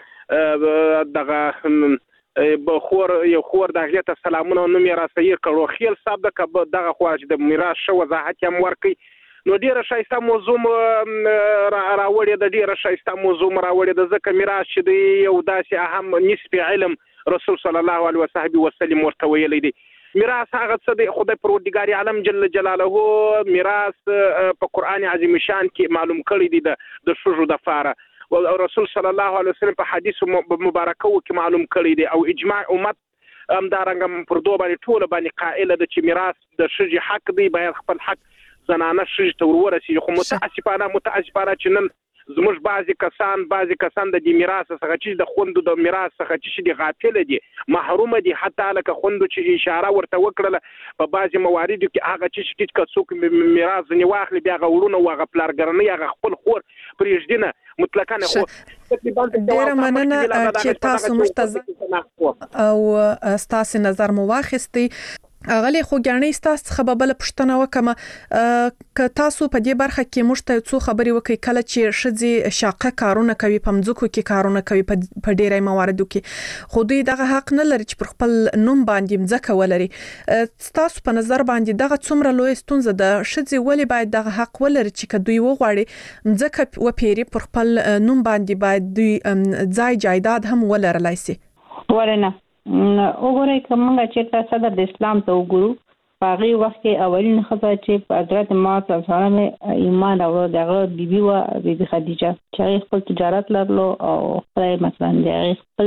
دغه بخور یو خور دغه ته سلامونه نو میرا سیر کړو خیل صاحب دغه دغه خواج د میراث شو وضاحت هم ورکي نو ډیره شایسته موضوع راوړې د ډیره شایسته موضوع راوړې د ځکه میراث چې دی یو داسې اهم نسبی علم رسول صلی الله علیه وسلم وسلم ورته ویلي دی. میراث هغه څه دی خدای پروردګار عالم جل جلاله میراث په قران عظیم شان کې معلوم کړی دی د شوجو د فاره او رسول صلی الله علیه وسلم په حدیث مبارکو کې معلوم کړی دی او اجماع امت هم دا رنګ پر دوه باندې ټول باندې قائل ده چې میراث د شجي حق دی باید خپل حق زنانه شج ته ورورسي خو متاسفانه متاسفانه چې نن زموږ بعضی کسان بعضی کسان د میراث څخه چې د خوندو د میراث څخه چې دي غافل دي محروم دي حتی لکه خوندو چې اشاره ورته وکړه په بعضی مواردو کې هغه چې چې څوک میراث نه واخلي بیا غوړونه واغ پلارګرنی هغه خپل خور پرېږدنه مطلقاً خو ډیره مننه چې تاسو مشتاق او تاسو نظر مو واخستي اغلی خو ګڼې تاسو خبربل پښتنه وکم ک تاسو په دې برخه کې مشته څو خبري وکي کله چې شذي شاقه کارونه کوي پمځکو کې کارونه کوي په ډیرای مواردو کې خو دوی دغه حق نه لري چې پر خپل نوم باندې مځکه ولري. تاسو په نظر باندې دغه څومره لوی ستونزه ده شذي ولی باید دغه حق ولري چې دوی وغواړي مځکه و پیری پر خپل نوم باندې باید دوی ځای جایداد هم ولرلای شي. ورنه وګورئ کومه چې تاسو د اسلام ته وګورو هغه وخت کې اولین خبره چې په حضرت محمد صلی الله علیه وسلم ایمان راوړ دغه بیبي و بیبي خدیجه چې خپل تجارت لرلو او خپل مثلا د خپل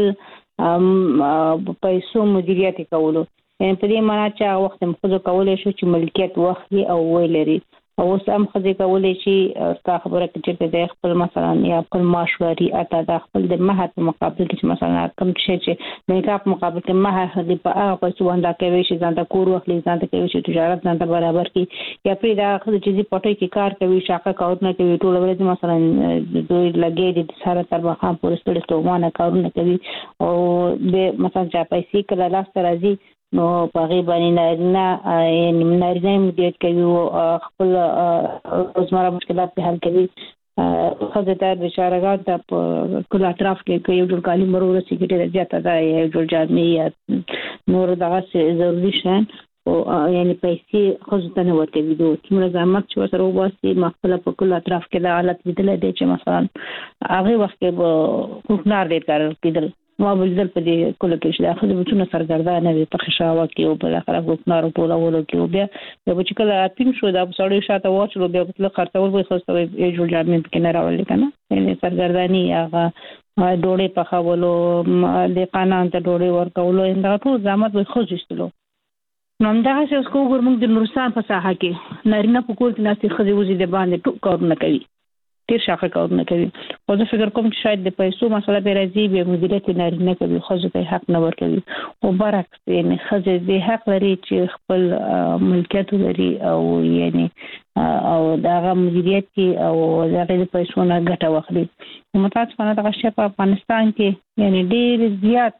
پیسو مدیریت کولو یعنی په دې معنی چې هغه وخت مخزو کولای شو چې ملکیت وخت او ویلري او اوس هم خځې کولای شي تاسو خبره کې چې د خپل مثلا یا خپل ماشوري اته د خپل د مهر په مقابل کې مثلا کوم شي چې د کاپ مقابل کې مهر هغه په هغه په څواندا کوي چې ځان د کور وخت ځان ته کوي چې تجارت ځان ته برابر کی یا پرې دا خځې چې پټي کې کار کوي شاکه کارونه کوي ټول ورځ مثلا دوی لګي د سره تر مخام پورې ستړي تومانه کارونه کوي او د مثلا چا پیسې کله لاس راځي نو په غي باندې نه یعنی منارینه مدیریت کوي او خپل روزمره مشکلات په حل کوي خو د بشارهګان ته په کله اطراف کې یو ډول کالي مرور سیګریټ زیاته ده یو ډول جامې نور دغه ضروري شي او یعنی پیسې خو ځته نه ورته ویدو چې زحمت چې سره واسي مخفله په کله اطراف کې د حالت بدله دي چې مثلا هغه وخت کې کوکنار ډیر کار کېدل ما بلدل په دې کله کې چې داخله بچونه سرګردانه وي په خشاوه کې او په اخر کوکنار په لورو کې بیا د بچ کله اپین شو د سړی شاته واچلو بیا په خرڅول وي خو څه یو جوړ جامې کې نه راولې کنه یعنی سرګردانی هغه ډوړې په خولو د قانون ته ډوړې ورکولو انده ټول زحمت وي خو جستلو نو دا چې اوس کو ګورمږ د نورستان په ساحه کې نارینه په کول کې ناسي خزي وزي د باندې ټوک کارونه کوي ډیر شاخه کارونه کوي او زه فکر کوم چې شاید د پیسو مسله به راځي به مدیریت نارینه کوي خو ځکه حق نه ورکوي او برعکس یعنی خزه د حق لري چې خپل ملکیت لري او یعنی او دغه مدیریت کې او دغه د پیسو نه ګټه واخلي متاسفانه دغه شی په افغانستان کې یعنی ډیر زیات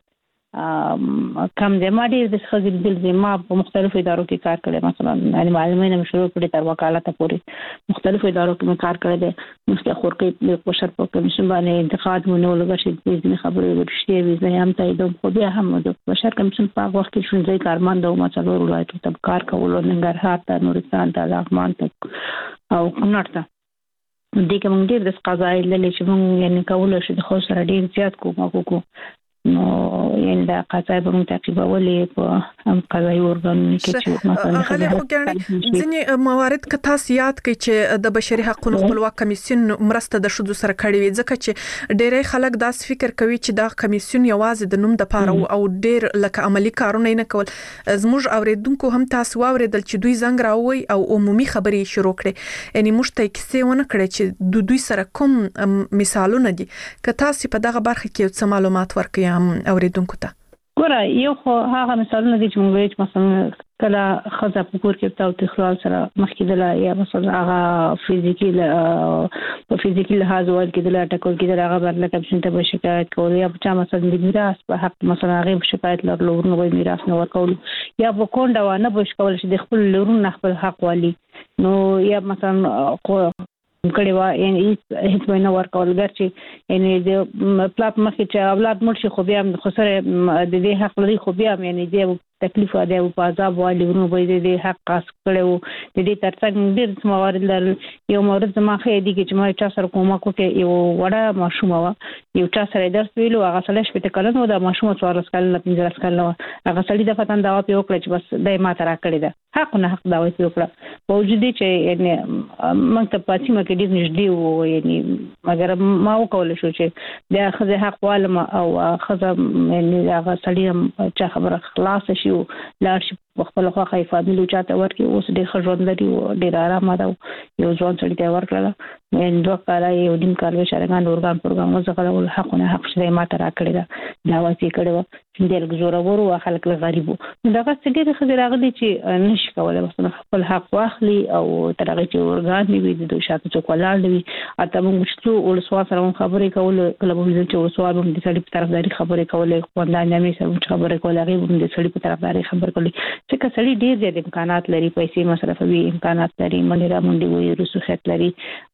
کم د ماډي د خزل د زما په مختلفو ادارو کې کار کړی مثلا یعنی معلومینه مشروع کړي تر وکالت پورې مختلفو ادارو کې کار کړی دی مثل خورقي د قشر په کمیشن باندې انتقاد مونږ لږه شي د خبرې ورشي وي زه هم تایید خو بیا هم د بشر کمیشن په وخت کې شونځي کارمند او مثلا ولایتو ته کار کول ننګرهار ته نورستان ته لغمان ته او کونړ ته دې کوم ډیر د قضایي للی چې مونږ یعنی کول شي د خو سره ډیر زیات کوم کو نو یعنی دا قضایي به موږ تعقیبولې په هم قضایي ارګانونو کې چې مثلا خلک وګڼي ځینې موارد که تاسو یاد کړئ چې د بشري حقوقو خپلواک کمیسیون مرسته د شذو سره کړې وي ځکه چې ډېری خلک داس فکر کوي چې دا کمیسیون یوازې د نوم د پاره او ډېر لکه عملی کارونه نه کول زموږ اوریدونکو هم تاسو واوریدل چې دوی زنګ راوي او عمومي خبرې شروع کړي یعنی موږ ته کیسه ونه کړي چې د دوی سره کوم مثالونه دي که تاسو په دغه برخه کې څه معلومات ورکړئ اوریدونکو ته ګوره یو خو هغه مثالونه دي چې موږ وایو مثلا کله خزه په کور کې تاو تخلال سره مخکېدله یا مثلا هغه فزیکی په فزیکی لحاظ ول کېدله ټکول کېدله هغه برله کپشن ته به شکایت کول یا چا مثلا د میراث په حق مثلا هغه شکایت لرلو نو به میراث نه ورکول یا په کونډه و نه بش کول چې د خپل لورون خپل حق والی نو یا مثلا کړي وا یعنی هیڅ وینا ورکول ګرځي یعنی د پلاټ مخې چې اولاد مرشي خو بیا خو سره د دې حق لري خو بیا یعنی د تکلیف دی او په عذاب والی ورو به د حق قاس کړو د دې ترڅنګ ډېر موارد لرل یو مورد ما خې دي چې ما چا سره کومه کوکه یو وړه ماشومه وا یو چا سره درس ویلو هغه سره شپته کلن و د ماشومه څوارلس کلن نه پنځلس کلن هغه سړي د فتن دا په وکړه چې بس دای ما ترا کړی دا حق نه حق دا وایي وکړه په وجود چې یعنی مکتب پاتې مکه ډېر نږدې وو یعنی مګر ما وکول شو چې د خزه حق والم او خزه یعنی هغه سړي چې خبره خلاص شي لاړ شي خپل خو خای فامیل چاته ورکی اوس ډېر خژوند لري او ډېر آرام ده یو ځوان سړی ته ورکړه نن دوه کاله یو دیم کال وشارګان اورګان پروګرام وزغله حق نه حق شې ما ترا کړی دا دا وایي کړو چې ډېر گزاره ورو خلک له غریبو دا څه ډېر خزر راغلي چې نشي کولای مثلا خپل حق واخلي او ترغه چې اورګان نیوي د دوی شاته څوک ولاړ وي اته موږ چې ول سوال سره خبرې کول کله به چې سوال هم د سړي په طرفداري خبرې کولې خو دا نه مې سره خبرې کولې هغه د سړي په طرفداري خبرې کولې چې کسړي ډېر زیات امکانات لري پیسې مصرفوي امکانات لري منډه را منډه وي رسوخت لري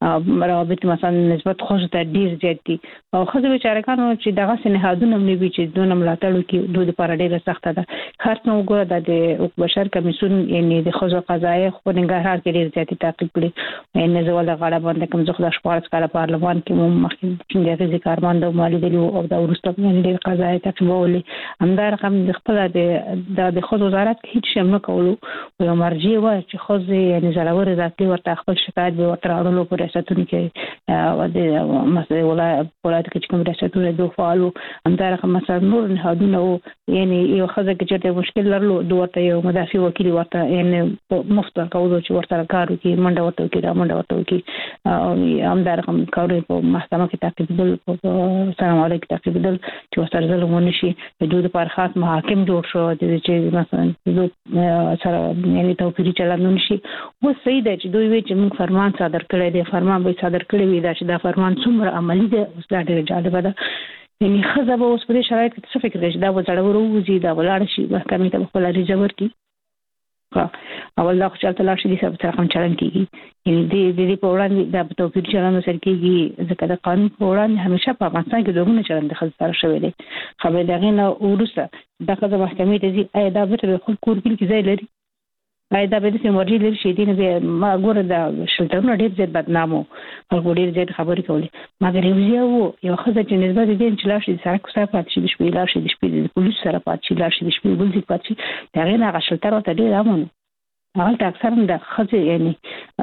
روابط مثلا نسبت خوش ته ډېر زیات دي او خزه بیچارهانو چې دغه سنهادونه مې وی چې دونه ملاتړ کې دوی لپاره ډېر سخت ده خاص نو وګوره د بشر کمیسیون یعنی د خزو قضایي خو نګهار کې ډېر زیات تعقیب کړي یعنی زول غاړه باندې کوم ځخ د شپارس کاله پارلمان کې مو مخکې چې د فزیک کارمند او مالی دی او د ورسته باندې قضایي تعقیبولې همدار کوم د خپل د د خزو وزارت کې هیڅ شم نه کولو او مرجع و چې خزه یعنی زراور ذاتي ورته خپل شکایت به ورته راوړلو پر ریاستونو کې او د مسله ولایت ولایت کې کوم ریاستونه دوه فعالو همدار کوم مثلا نور نهادونه یعنی یو خزه کې چې مشکل لرلو دوه ته یو مدافع وکیل ورته یعنی مفت کولو چې ورته کارو کې منډه ورته کې را منډه ورته کې او همدار کوم کارو په محکمه کې تعقیبول په سلام علیکم تعقیبول چې ورته ظلم ونشي د دوی لپاره خاص محاکم جوړ شو چې مثلا سره یعنی توفیری چلند نشي و صحیح ده چې دوی وی چې موږ فرمان صادر کړی دی فرمان به صادر کړی وي دا چې دا فرمان څومره عملی دی اوس دا ډېر جالب ده یعنی خزه به اوس په دې شرایط کې څه فکر دی دا وځړ وروزي دا ولاړ شي محکمې ته خپل ریجور کی اول دا خو چلته لاړ شي د سب سره کوم چلند کیږي یعنی د دې په وړاندې د توفیر چلند سره کیږي ځکه د قانون په وړاندې همیشه په افغانستان کې دغه چلند خل سره شوی دی خبر دغه نه ورسته دغه د محکمې ته ځي اې دا به خپل کور کې ځای لري اې دا به د سیمورجي لري شي دي نه ما ګوره د شلټرونو ډېر زیات بدنامو خلکو ډېر زیات خبرې کولې مګر یو یو یو خزه چې نسبت دې چې لاړ شي سره کوڅه پاتې شي د شپې لاړ شي د شپې د پولیس سره پاتې شي لاړ شي د شپې بل ځای پاتې شي دا غیر هغه شلټر ته ډېر امن هغه اکثر د خزه یعنی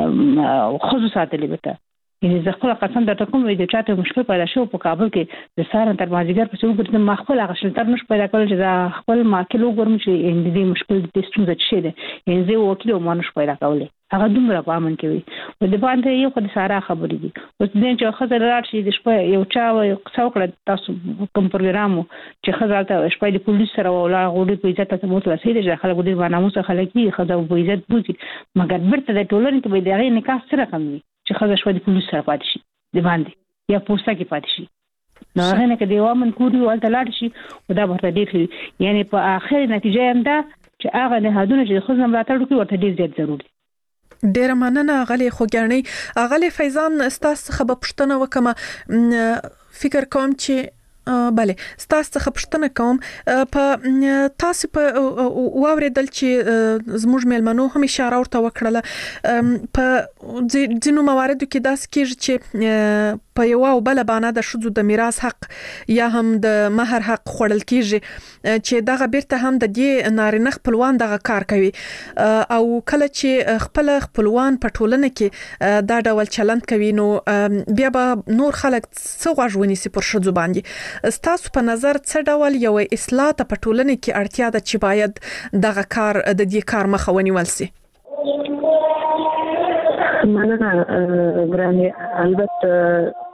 خزو ساتلې وته یعنی زه خپل قسم درته کوم وي د چاته مشکل پیدا شو په کابل کې د سارن تر مازیګر په څو ګرځم ما خپل هغه شلټر نش پیدا کول چې دا خپل ماکل وګورم چې ان دې مشکل د ستونزې څه ده یعنی زه وکیل او مانوش پیدا کولې هغه دومره پامن کوي او د باندې یو خدای ساره خبرې دي اوس دې چې خزر راشي د شپه یو چا یو څوکړه تاسو کوم پروګرامو چې خزر ته شپه د پولیس سره ولا غوډي په عزت ته موت رسیدي چې خلک دې باندې مو څه خلک دي خزر په عزت بوزي مګر برته د ټولنې ته به دغه نکاح سره کم وي چې خزر شپه د پولیس سره پاتې شي د باندې یا پوسټه کې پاتې شي نو هغه نه کې دیوامن کوډي ولته لاړ شي او دا ورته ډېر یعنی په اخر نتیجه هم دا چې هغه نه هدونه چې خو نه ملاتړ کوي ورته ډېر زیات ضروري ډیر مننه غلي خوګانی غلي فیضان استاس خبر پښتنه وکمه فکر کوم چې بله ستاسو څخه پښتنه کوم په تاسو په واوریدل چې زموږ ملمنو هم اشاره ورته وکړه په ځینو مواردو کې داس کېږي چې په یو او بل باندې د شذو د میراث حق یا هم د مہر حق خوړل کېږي چې دغه بیرته هم د دې نارینه خپلوان دغه کار کوي او کله چې خپل خپلوان په ټولنه کې دا ډول چلند کوي نو بیا به نور خلک څه غوښونی سي پر شذو باندې ستاسو په نظر څه ډول یو اصلاح ته په ټولنه کې اړتیا ده چې باید دغه کار د دې کار مخه ونیول سي مننه ګرانه البته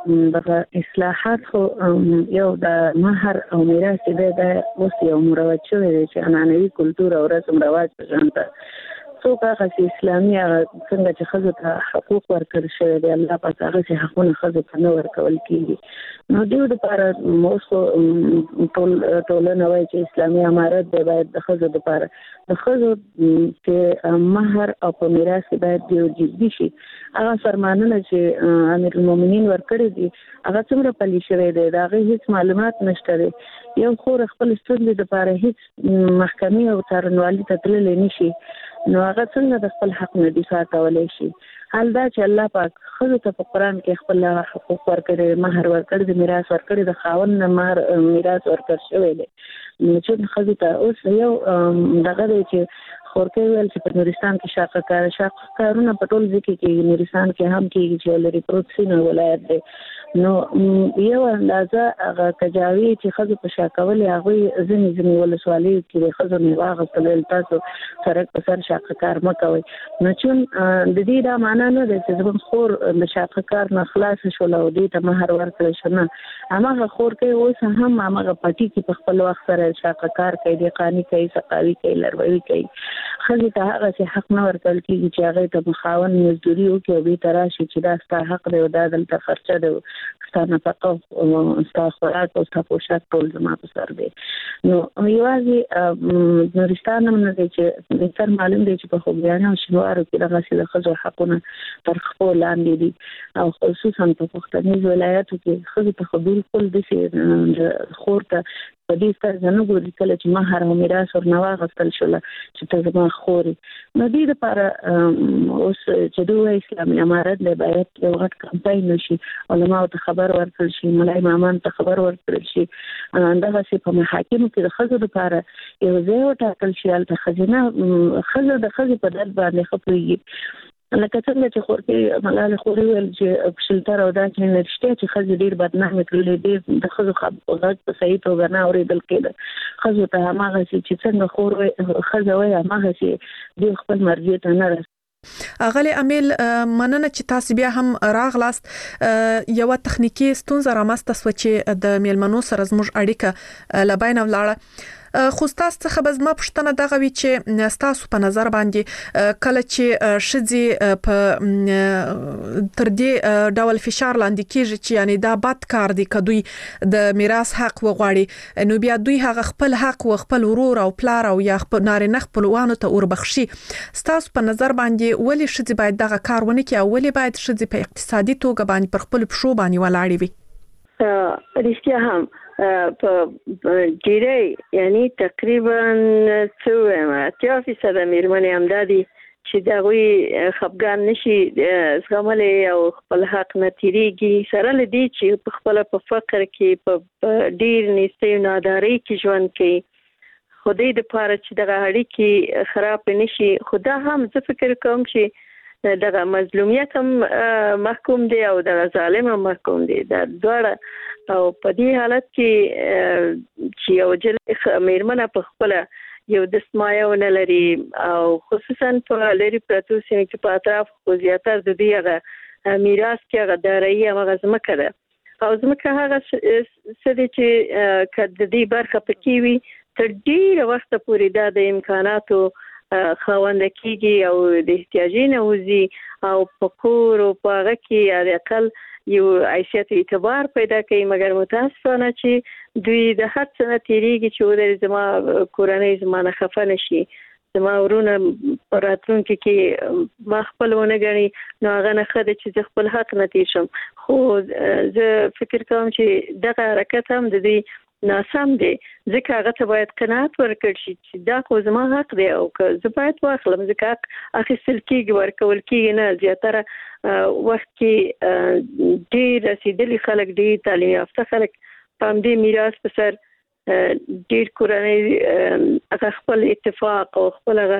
دغه اصلاحات خو یو د مہر او میراث د اوس یو مروج شوی دی چې عنعنوي کلتور او رسم رواج په ځانته څوک هغه چې اسلامي هغه څنګه چې ښځو ته حقوق ورکړل شوی دی الله پاک هغه چې حقونه ښځو ته نه ورکول کېږي نو دوی لپاره اوس ټول ټولنه وایي چې اسلامي امارت دی باید د ښځو لپاره د ښځو چې مهر او په میراث باید یو جدي شي هغه فرمانونه چې امیر المؤمنین ورکړي دي هغه څومره پلي شوی دی دا هغه هیڅ معلومات نشته دی یو خور خپل ستونزې لپاره هیڅ محکمې او څارنوالۍ ته تللی نشي نو هغه څنګه د خپل حق نه دفاع کولای شي حال دا چې الله پاک ښځو ته په قرآن کې خپل حقوق ورکړي مهر ورکړي د میراث ورکړي د خاوند نه مهر میراث ورکړ شوی دی نو چې ښځو ته اوس یو دغه دی چې خورکې ویل چې په نورستان کې شاقه کار شاقه کارونه په ټول ځکه کې نورستان کې هم کېږي چې لري پروت سینه ولایت دی نو یو اندازه هغه کجاوی چې ښځو په شاکولې هغه ځینې ځینې ولسوالۍ کې د ښځو نه واغستل تاسو سره په سر شاقه کار مکوئ نو چون د دې دا معنا نه ده چې زموږ خور د شاقه کار نه خلاص شول او دې ته مهر ورکړل شو نه هغه خور کې اوس هم هغه پټي کې په خپل وخت سره شاقه کار کوي د قانی کوي سقاوي کوي لروي کوي خځې ته هغه چې حق نه ورکړل کېږي چې هغه ته مخاون مزدوري وکړي او به تراشي چې دا ستا حق دی او دا دلته خرچه دی ستا نفقه او ستا خوراک او ستا پوشاک ټول زما په سر دی نو یوازې نورستان هم نه دی چې بهتر معلوم دی چې په خوږیاڼي او شینوارو کې دغسې د ښځو حقونه تر خپو لاندې دي او خصوصا په پښتنیز ولایاتو کې ښځو ته خو بالکل داسې د خور ته په دې سترګه نه ګوري کله چې مهر او میراث ورنه واخیستل شوله چې ته زما خور یې نو دې دپاره اوس چې دوی وایي اسلامي امارت دی باید یو غټ کمپاین وشي علماو ته خبر ورکړل شي ملا امامان ته خبر ورکړل شي دغسې په محاکمو کې د ښځو دپاره یو ځای وټاکل شي هلته ښځینه ښځه د ښځې په درد باندې ښه پوهېږي لکه څنګه چې خورکې ملالې خوري ویل چې شلتر او دا چې رښتیا چې ښځې ډېر بدنامې کړلې ډېر د ښځو غږ په صحیح توګه نه اورېدل کېده ښځو ته هماغسې چې څنګه خور ښځه وایي هماغسې دوی خپل مرجع ته نه رسي اغلی امیل مننه چې تاسو بیا هم راغلاست یو تخنیکی ستونزه رامسته سو چې د میلمنو سره زموږ اړیکه لباین ولاړه خو تاسو څخه به زما پوښتنه دغه وی چې تاسو په نظر باندې کله چې شذې په تر دې ډول فشار لاندې کیږي چې یعنی دا بد کار دی کدوې د میراث حق وغواړي نو بیا دوی هغه خپل حق او خپل ورور او پلار او یا خپل نارینه خپلوانو ته وربخشي تاسو په نظر باندې ولی شذې باید دغه کار ونه کوي او ولی باید شذې په اقتصادي توګه باندې پر خپل پښو باندې ولاړې وي رښتیا هم په ډیری یعنی تقریبا څو اتیا فیصد میرمنې همدادي چې دغوی خپګان نشي زغملی او خپل حق نه تیریږي سره لدی چې په خپل په فقر کې په ډیر نیستۍ او نادارۍ کې ژوند کوي خدای د پاره چې دغه اړیکې خراب نشي خدا هم زه فکر کوم چې دغه مظلومیت هم محکوم دی او دغه ظالم هم محکوم دی دا دواړه او په دې حالت کې چې یو جل میرمنه په خپل یو دسمایه ونه لري او خصوصا په لري پرتو سیمه کې په اطراف خو زیاتره د دې هغه میراث کې هغه دارایي هغه ځمکه ده او ځمکه هغه څه دي چې کله د دې برخه پکې وي تر ډیره وخت پورې دا د امکاناتو خاوند کېږي او د احتیاجي نه وځي او په کور او په هغه کې علي اقل یو حیثیت اعتبار پیدا کوي مګر متاسفانه چې دوی د حد څخه تیریږي چې ودرې زما کورنۍ زما نه خفه نشي زما ورونه راتلونکي کې ما خپل ونه غني نو هغه نه خده چې خپل حق نه تیر شم خو زه فکر کوم چې دغه حرکت هم د دې ناسم دی ځکه هغه ته باید قناعت ورکړ شي چې دا خو زما حق دی او که زه باید واخلم ځکه حق اخیستل کېږي ورکول کېږي نه زیاتره وخت کې ډېر رسېدلي خلک ډېر تعلیم یافته خلک په همدې میراث په سر ډېر کورنۍ هغه خپل اتفاق او خپل هغه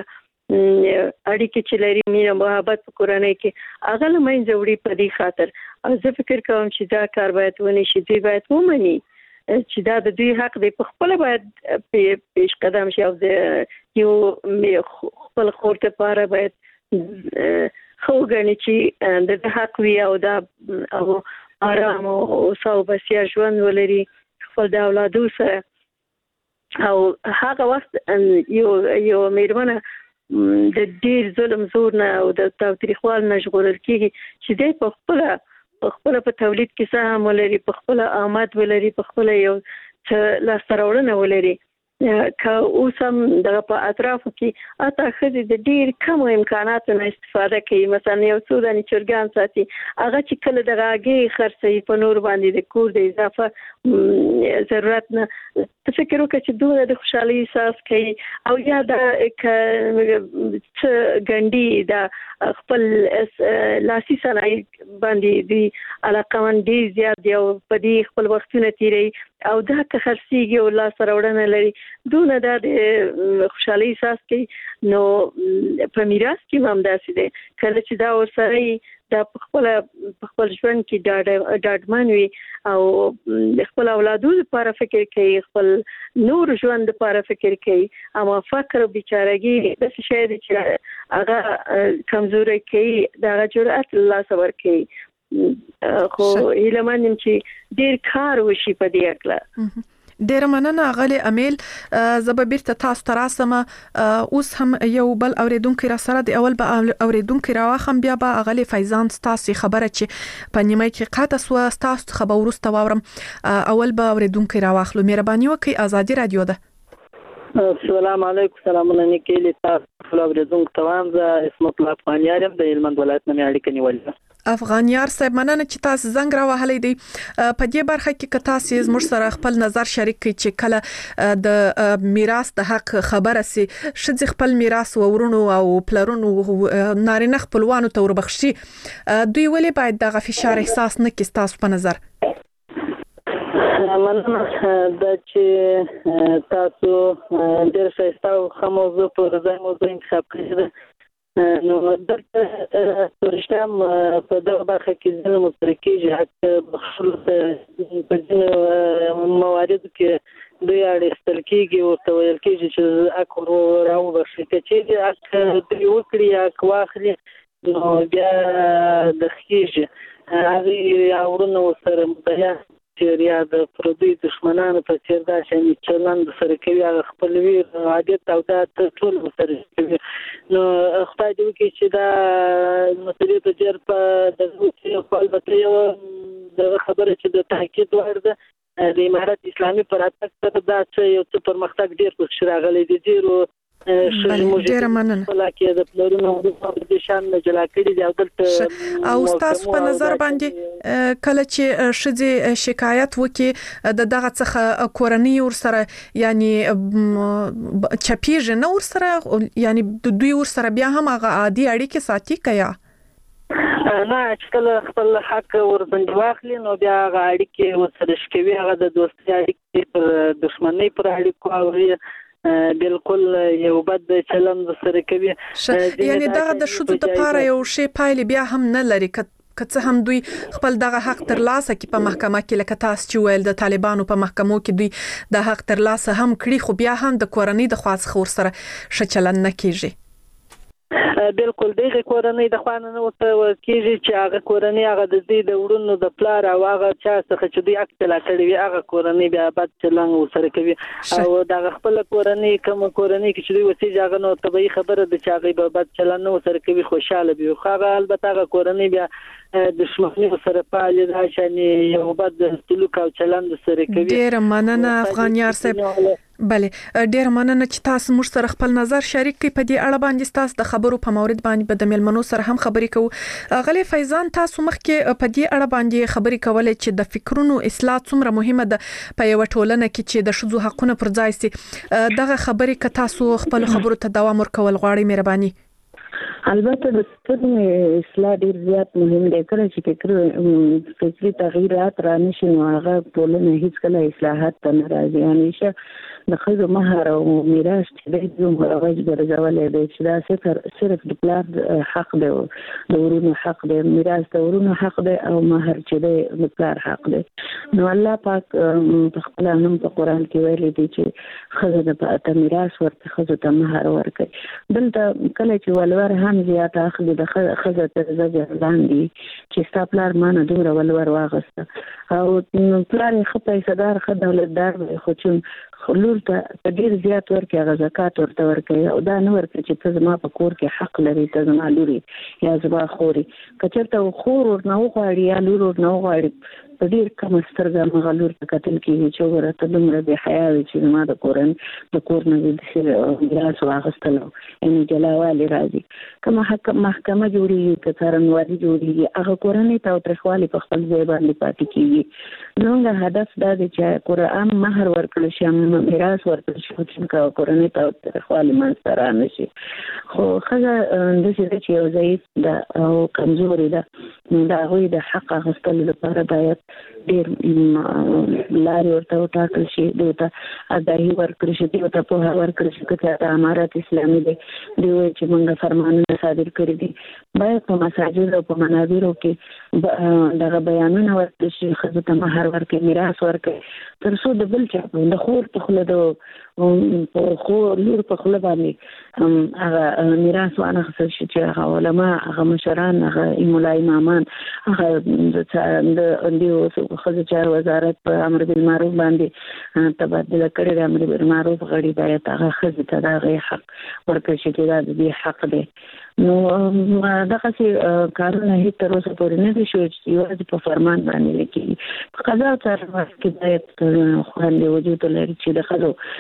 اړیکې چې لري مینه محبت په کورنۍ کې هغه له منځه وړي په دې خاطر او زه فکر کوم چې دا کار باید ونی شي دوی باید ومني چې دا د دوی حق دی په خپل باید پیش قدم شي او د یو خپل خور ته لپاره باید خو غني چې د حق وی او دا او آرام او صوبسیا ژوند ولري خپل د اولادو سره او هغه وخت یو یو میرمنه د ډیر ظلم زور نه او د تاوتریخوال نه ژغورل کیږي چې د په خپل په خپل په تولید کې سهم ولري په خپل آمد ولري په خپل یو څه لاستراوړنه ولري که اوس هم دغه په اطرافو کې اته ښځې د ډېر کمو امکاناتو نه استفاده کوي. مثلا یو څو دانې چرګان ساتي هغه چې کله دغه هګۍ خرڅوي په نور باندې د کور د اضافه ضرورت نه ته فکر وکړه چې دومره د خوشحالۍ احساس کوي او یا د څه ګنډي د خپل لاسي صنایع باندې د علاقمند ډېر زیات دی او په دې خپل وختونه تېروي او دا که خرڅېږي او لاسته راوړنه لري دونه دا د خوشحالۍ احساس کوي. نو په میراث کې هم همداسې دی کله چې دا ورسره دا په خپل په خپل ژوند کې ډاډمن وي او خپل اولادو لپاره فکر کوي خپل نور ژوند لپاره فکر کوي اما فقر او بیچارهګي د څه شی دی چې هغه کمزوري کوي دا جرأت الله صبر کوي خو هیلمنم چې ډیر کار وشي په دې اړه. ډیر مننه غلي امیل زب بیرته تاسو ته راسم اوس هم یو بل اوریدونکو را سره د اول به اوریدونکو را واخم بیا به غلي فیضان تاسو خبره چې په نیمه کې قاطه سو تاسو خبر ورسته واورم اول به اوریدونکو را واخلو. مهرباني وکي ازادي رادیو ده. السلام علیکم سلامونه نیکلی تاسو اوریدونکو توام ز اسمت الله افغانیارم د هلمند ولایت نه اړیکه نیولې. افغانیار صاحب مننه چې تاسو زنګ را وهلې دی په دې برخه کې که تاسو زموږ سره خپل نظر شریک کړئ چې کله د میراث د حق خبره سي شذ خپل میراث ورونو او پلرونو نارینه خپلوانو ته وربخشي دوی ولې باید دغه فشار احساس نه کړي تاسو په نظر؟ مننه د چې تاسو ډېر ښه او خموزه پر ځای موضوع انتخاب کړی نو دلته ترشتم په دغه برخه کې ځینې مشترکېږي حق بخښلو ته په ځینو مواردو کې دوی اړیستل کېږي ورته ویل کېږي چې حق ور راوبخښي که چیرې حق دوی وکړي حق واخلي نو بیا د خېږي هغې وروڼه ورسره مدعیا یا د پردي دشمنانو په څیر دا شي چلند سره کوي هغه خپل ویر عادت او دا ټول سره کوي. نو خدای دې وکړي چې دا مسؤلیت جر په دغه په البته یو د خبره چې د تحقیق ورده د امارت اسلامي پر اتاک سره دا چې یو څه پرمختګ ډیر پکې راغلی دی ډیرو ډیر مننه لکه د پلرونو د شان جلا کړي دی او دلته او تاسو په نظر باندې کله چې شذ شکایت وکي د دغه څخه کورنۍ ور سره یعنی چپیږي نو ور سره یعنی د دوی ور سره بیا هم هغه عادي اړیکې ساتي کیا نه چې کله خپل حق ورباندې واخلي نو بیا هغه اړیکې ورسره شکوي هغه د دوستۍ اړیکې پر دښمنۍ پر اړیکو او بالکل یو بد چلند سره کوي یعنی دا د شذو د پاره یو شی پایلی بیا هم نه لري کڅ هم دوی خپل دغه حق تر لاسه کې په محکمه کې لکه تاسو چې ویل د طالبانو په محکمو کې دوی د حق تر لاسه هم کړی خو بیا هم د کورنۍ د خواص خور سره شچلن نه کیږي. بالکل دغه کورنۍ د خوانه نو ته کیږي چې هغه کورنۍ هغه د دې د وړونو د پلار او هغه چا څخه چې دوی اکتل کړی وي هغه کورنۍ بیا بد چلنګ وسره کوي او د خپل کورنۍ کوم کورنۍ چې دوی وسیږي هغه نو طبيعي خبره ده چې هغه بد چلنګ وسره کوي خوشاله وي خو هغه البته هغه کورنۍ بیا دښمنی سره پالي راشنی یو بد سلوک او چلند سره کوي. ډیر مننه افغانیار صاحب. بله ډیر مننه چې تاسو موږ سره خپل نظر شریک کړئ په دې اړه باندې تاسو د خبرو په مورید باندې په د ملمنو سره هم خبرې کوو. غلي فیضان تاسو مخکې په دې اړه باندې خبرې کولې چې د فکرونو اصلاح څومره مهمه ده په یو ټولنه کې چې د شذو حقونه پر ځای سي دغه خبرې ک تاسو خپل خبرو ته دوام ورکول غواړئ مهرباني. البته د فکرونو اصلاح ډیر زیات مهم دی کله چې فکر فکري تغییرات را نشي نو هغه ټولنه هیڅ کله اصلاحات ته نه راځي. همیشه د خزو مهر او میراث چې د زموږ راوځي ګرځولې دی چې دا صرف صرف د پلار حق دی د ورونو حق دی میراث د ورونو حق دی او مهر چې دی د پلار حق دی. نو الله پاک په خپل هم په قران کې ویلي دی چې خزو د پاته میراث ورته خزو ته مهر ورکړي. دلته کله چې ولور هم هم زیات اخلي د خزه تر زګر لاندې چې ستاپلار مانه دومره ولور واغسته او پلار یې خپل صدر خ دولتدار خو چې لور ته ډیر زیات ورکه غ زکات ورته ورکه او دا نه ورکه چې ته زما په کور کې حق لري ته زما لوري یا زما خوري کچرته خور ور نه غواړي یا لور ور نه غواړي په ډیر کم سترګه مغلور په قتل کې چې ورته دومره به حیا وي چې زما د کورن د کور نه د میراث واغستلو ان جلاوالي راځي کومه حکم محکمه جوړیږي که څارنوالي جوړیږي هغه کورنۍ ته ترخوالي په خپل ځای باندې پاتې کیږي زموږ هدف دا دی چې قرآن مہر ورکړل شي میراث ورکړل شي چې کورنۍ ته ترخوالي منځ را نشي خو خزه د دې چې یو ضعیف ده او کمزوري ده دا غوي د حق غوښتلو لپاره باید ډیر لاري ورته وټاکل شي دوته اګاهي ورکړي شي دوته په ورکړي شي چې د امارات اسلامي دی دوی چې موږ فرمانونه صادر کړی دي باید په مساجد او په منابرو کې دغه بیانونه ورکړي شي خزه ته مہر ورکړي میراث ورکړي تر څو د بل چا د خور په خله د خو لور په خله باندې هغه میراث وانه خسر شي چې هغه علما هغه مشران هغه امام امامان هغه د د خزه چار وزارت په امر بالمعروف باندې تبادله کړی د امر بالمعروف غړي باید هغه خزه ته د حق ورکړي چې دا د حق دی نو دغه چې کارونه هیڅ تر اوسه پورې نه دي شوي چې یوازې په فرمان باندې لیکي په قضا او څارنوال کې باید خواندې وجود لري چې د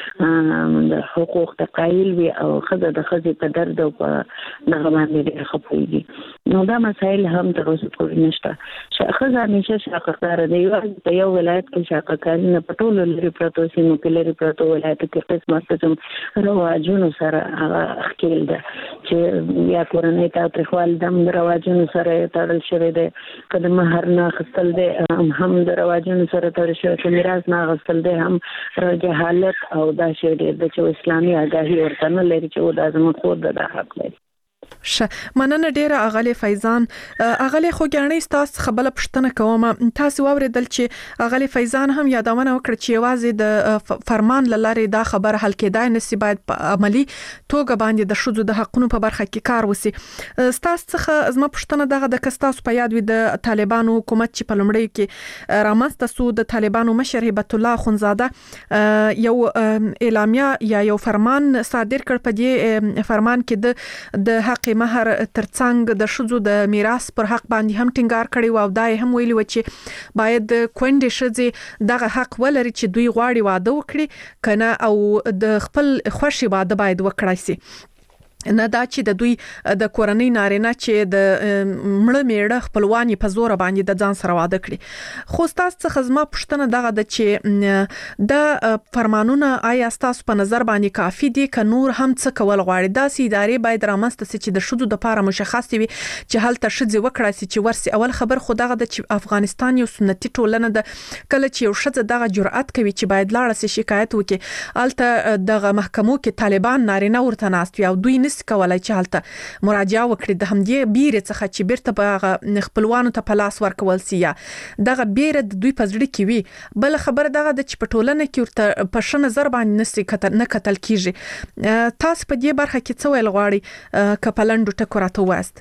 ښځو د حقوق ته قایل وي او ښځه د ښځې په درد او په دغه باندې ډېر ښه پوهېږي نو دا مسایل هم تر اوسه پورې نشته ښځه همیشه شاقهکاره ده یوازې په یو ولایت کې شاقهکاري نه په ټولو لرې پرتو سیمو کې لرې پرتو ولایتو کې قسمه قسم رواجونو سره هغه ښکېل ده چې یا کورنۍ ته ترخوال دم د رواجونو سره تړل شوی دی که د مهر نه اخیستل دی هم د رواجونو سره تړل شوی که میراث نه اخیستل دی هم جهالت او دا شی ډېر دی چې اسلامي اګاهي ورته نه لري چې دا زموږ خور د حق لري شه مننه ډیره اغلی فیضان اغلی خو ګڼې ستاسو خبره پښتنه کوم تاسو واوریدل چې اغلی فیضان هم یادونه وکړه چې یوازې د فرمان لاره دا خبر حل کېدای نسی باید په عملی توګه باندې د شذو د حقونو په برخه کې کار وسی ستاسو څخه زما پښتنه دغه د کستاسو په یاد وي د طالبانو حکومت چې په لومړی کې رامنځته سو د طالبانو مشر هبت الله خونزاده یو اعلامیه یا یو فرمان صادر کړ په دې فرمان کې د حق مہر ترڅنګ د شذو د میراث پر حق باندې هم ټینګار کړی او دا هم ویلي و چې باید کونډې ښځې دغه حق ولري چې دوی غواړي واده وکړي کنه او د خپل خوښي واده باید وکړای شي نه دا چې د دوی د کورنۍ نارینه چې د مړه میړه خپلوانی په زور باندې د ځان سره واده کړي خو تاسو څخه زما پوښتنه دغه د چې د فرمانونه آیا تاسو په نظر باندې کافي دي ک نور هم څه کول غواړي دا سي ادارې باید رامنځته سي چې د شذو د لپاره مشخص وي چې هلته شذ وکړای سي چې ورسي اول خبر خو دغه د چې افغانستان یو سنتي ټولنه د کله چې یو شذ دغه جرأت کوي چې باید لاړ سي شکایت وکړي الته دغه محکمو کې طالبان نارینه ورته ناست وي او دوی کولای چې حالت مراجعه وکړي د همدې بیره څخه چې بیرته په خپلوانو ته پلاس ورکول سي یا دغه بیره د دوی په ځړ کې وي بل خبر دغه د چې په ټولنه کې ورته په شنه نظر باندې نسي کتل نه کتل کیږي تاسو په دې برخه کې څه ویل غواړي کپلندو ټکو راته واست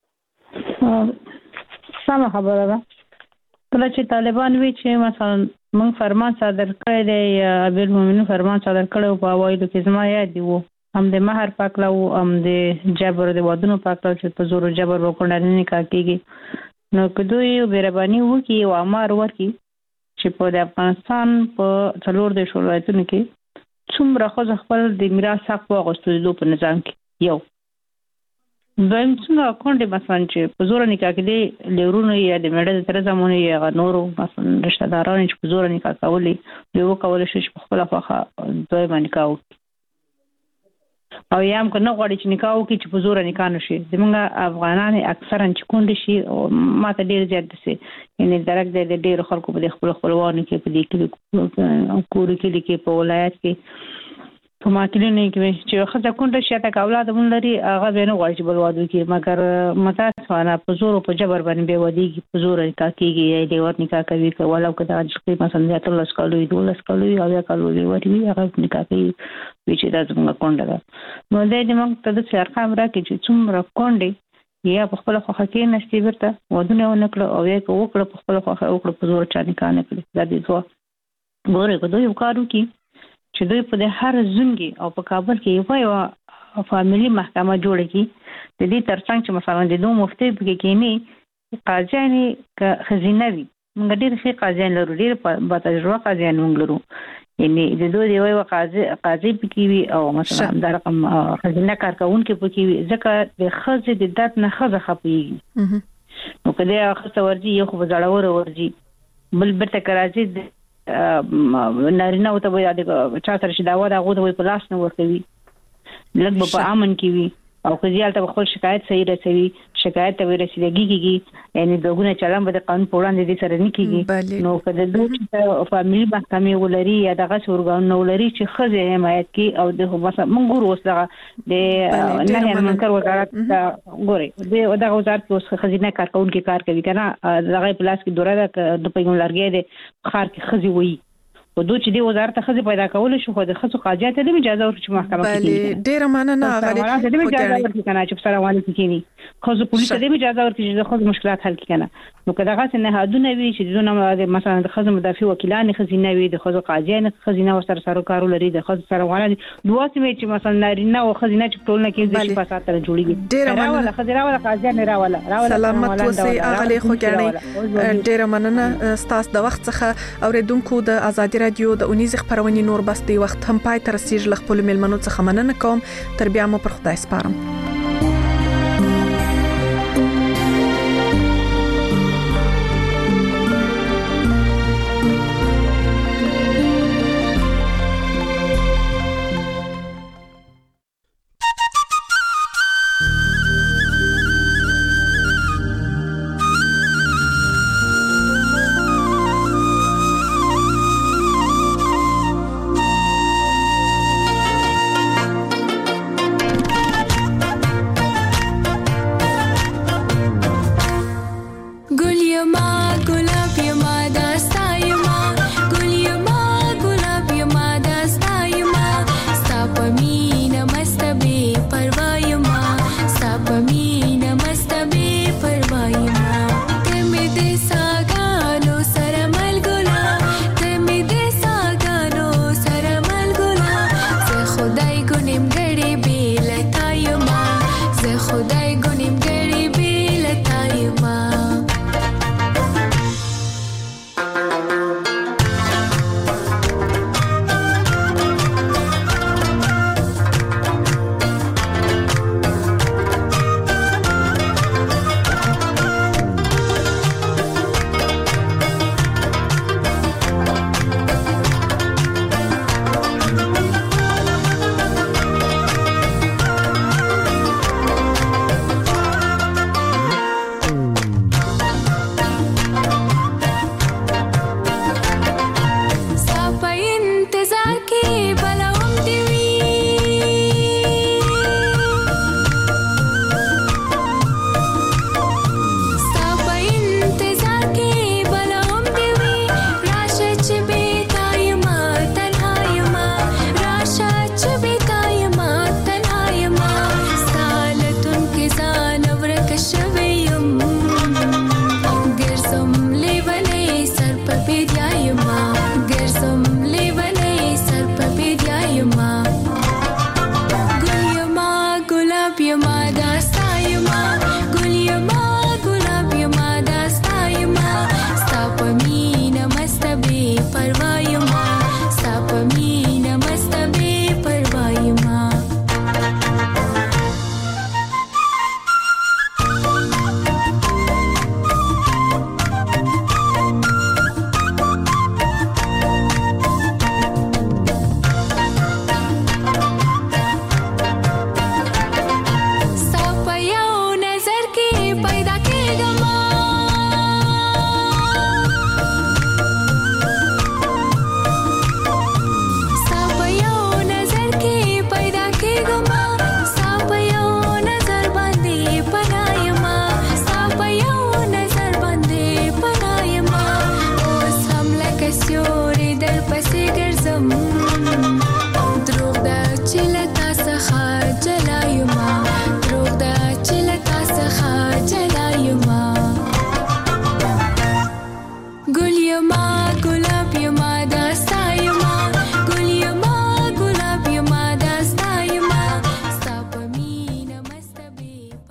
سم خبره ده کله چې طالبان وی چې مثلا موږ فرمان صادر کړی دی امیر المؤمنین فرمان صادر کړو په وایلو کې زما یاد دی وو هم د مہر پاکلو هم د جبر د ودونو پاکلو چې په زور جبر وکړل نه کا کیږي نو کدوې بیربانی وو کی او امر ورکی چې په د افغانستان په څلور د شولایتونو کې څومره خو خپل د میراث حق واغستلو په نظام کې یو دویم څنګه کونډه مثلا چې په زور نکاح کې لورونو یا د مړه تر زمونه یا نورو مثلا رشتہ دارانو چې په زور نکاح کولې له وکول شي په خپل خواخه دوی باندې کاو او یم که نه غواړي چې نکاح وکړي چې په زور نکاح نشي زمونږ افغانان اکثرا چې کونډې شي ماته ډېر زیات دي یعنی درک د ډېر خلکو په خپل خپلوانو کې په دې کې کور کې کې په ولایت کې په ماکلینه کې چې خزه کونډه شي تا اولاد مون لري هغه به نه غواړي چې بل واده وکړي مګر متاسف طرفانه په زور او په جبر باندې به ودیږي په زور نکاح کیږي یا دی ور نکاح کوي ولو کدا چې مثلا د تل اسکالوي دولس کالوي او یا کالوي ورته هغه نکاح کوي چې دا څنګه کونډه ده نو د دې موږ ته د څرخام راکې چې څومره کونډه یا په خپل خوخه کې نشتی ورته ودونه ونکړه او یا وکړه په خپل خوخه وکړه په زور چا نکاح نه کړي دا دې ځو ګوره په دوی کارو کې چې دوی په هر زونګي او په کابل کې یو او فاميلي محکمه جوړه کی د دې ترڅنګ چې مثلا د دوه مفتي په کې نه قاضیانی ک خزینوي موږ ډېر ښه قاضیان لرو ډېر با تجربه قاضیان موږ لرو یعنی د دوه دی وای قاضي قاضي پکې وي او مثلا د رقم خزینه کارکونکو پکې وي ځکه د خزې د دات نه خزه خپيږي نو کله خزه ورځي یو خو زړور ورځي بل برته کراځي نارینه او ته وای د چا سره شي دا و دا غو د په لاس نه ورکوي لږ په امن کې وي او کله ته خپل شکایت صحیح رسوي شکایت ته ورسېږي کیږي یعنی دغه چلن به د قانون په وړاندې دي سره نه کیږي نو کله د دوی فاميلي محکمې ولري یا دغه ورګان نو ولري چې خزه حمایت کی او د مثلا موږ ورو دغه د نه منکر وزارت ګوري د دغه وزارت کې اوس خزینه کارکونکو کار کوي کنه دغه پلاس کې دوره د پیغام لارګي د خار کې خزي وي او دوی چې د وزارت خزه پیدا کول شو خو د خزو قاضیات ته اجازه ورکړي محکمه کې بله ډیره مننه غالي خو د اجازه ورکړي کنه چې سره والي کېنی خو پولیس ته اجازه ورکړي چې خزو مشکلات حل کړي نو کله هغه نه هادونه وی چې دونه مثلا د خزو مدافع وکیلان خزینه وی د خزو قاضیان خزینه سره سره کارو لري د خزو سره والي دوه سمې چې مثلا نارینه او خزینه چې ټول نه کې د شي فساد سره جوړیږي ډیره مننه خزینه ولا قاضیان راواله راواله سلامت وسي اغلی خو ګڼي ډیره مننه ستاسو د وخت څخه اوریدونکو د ازادي رادیو د اونیز خبرونه نور بس دی وخت هم پای تر سیج لخپل ملمنو څخه مننه کوم تر بیا مو پر خدای سپارم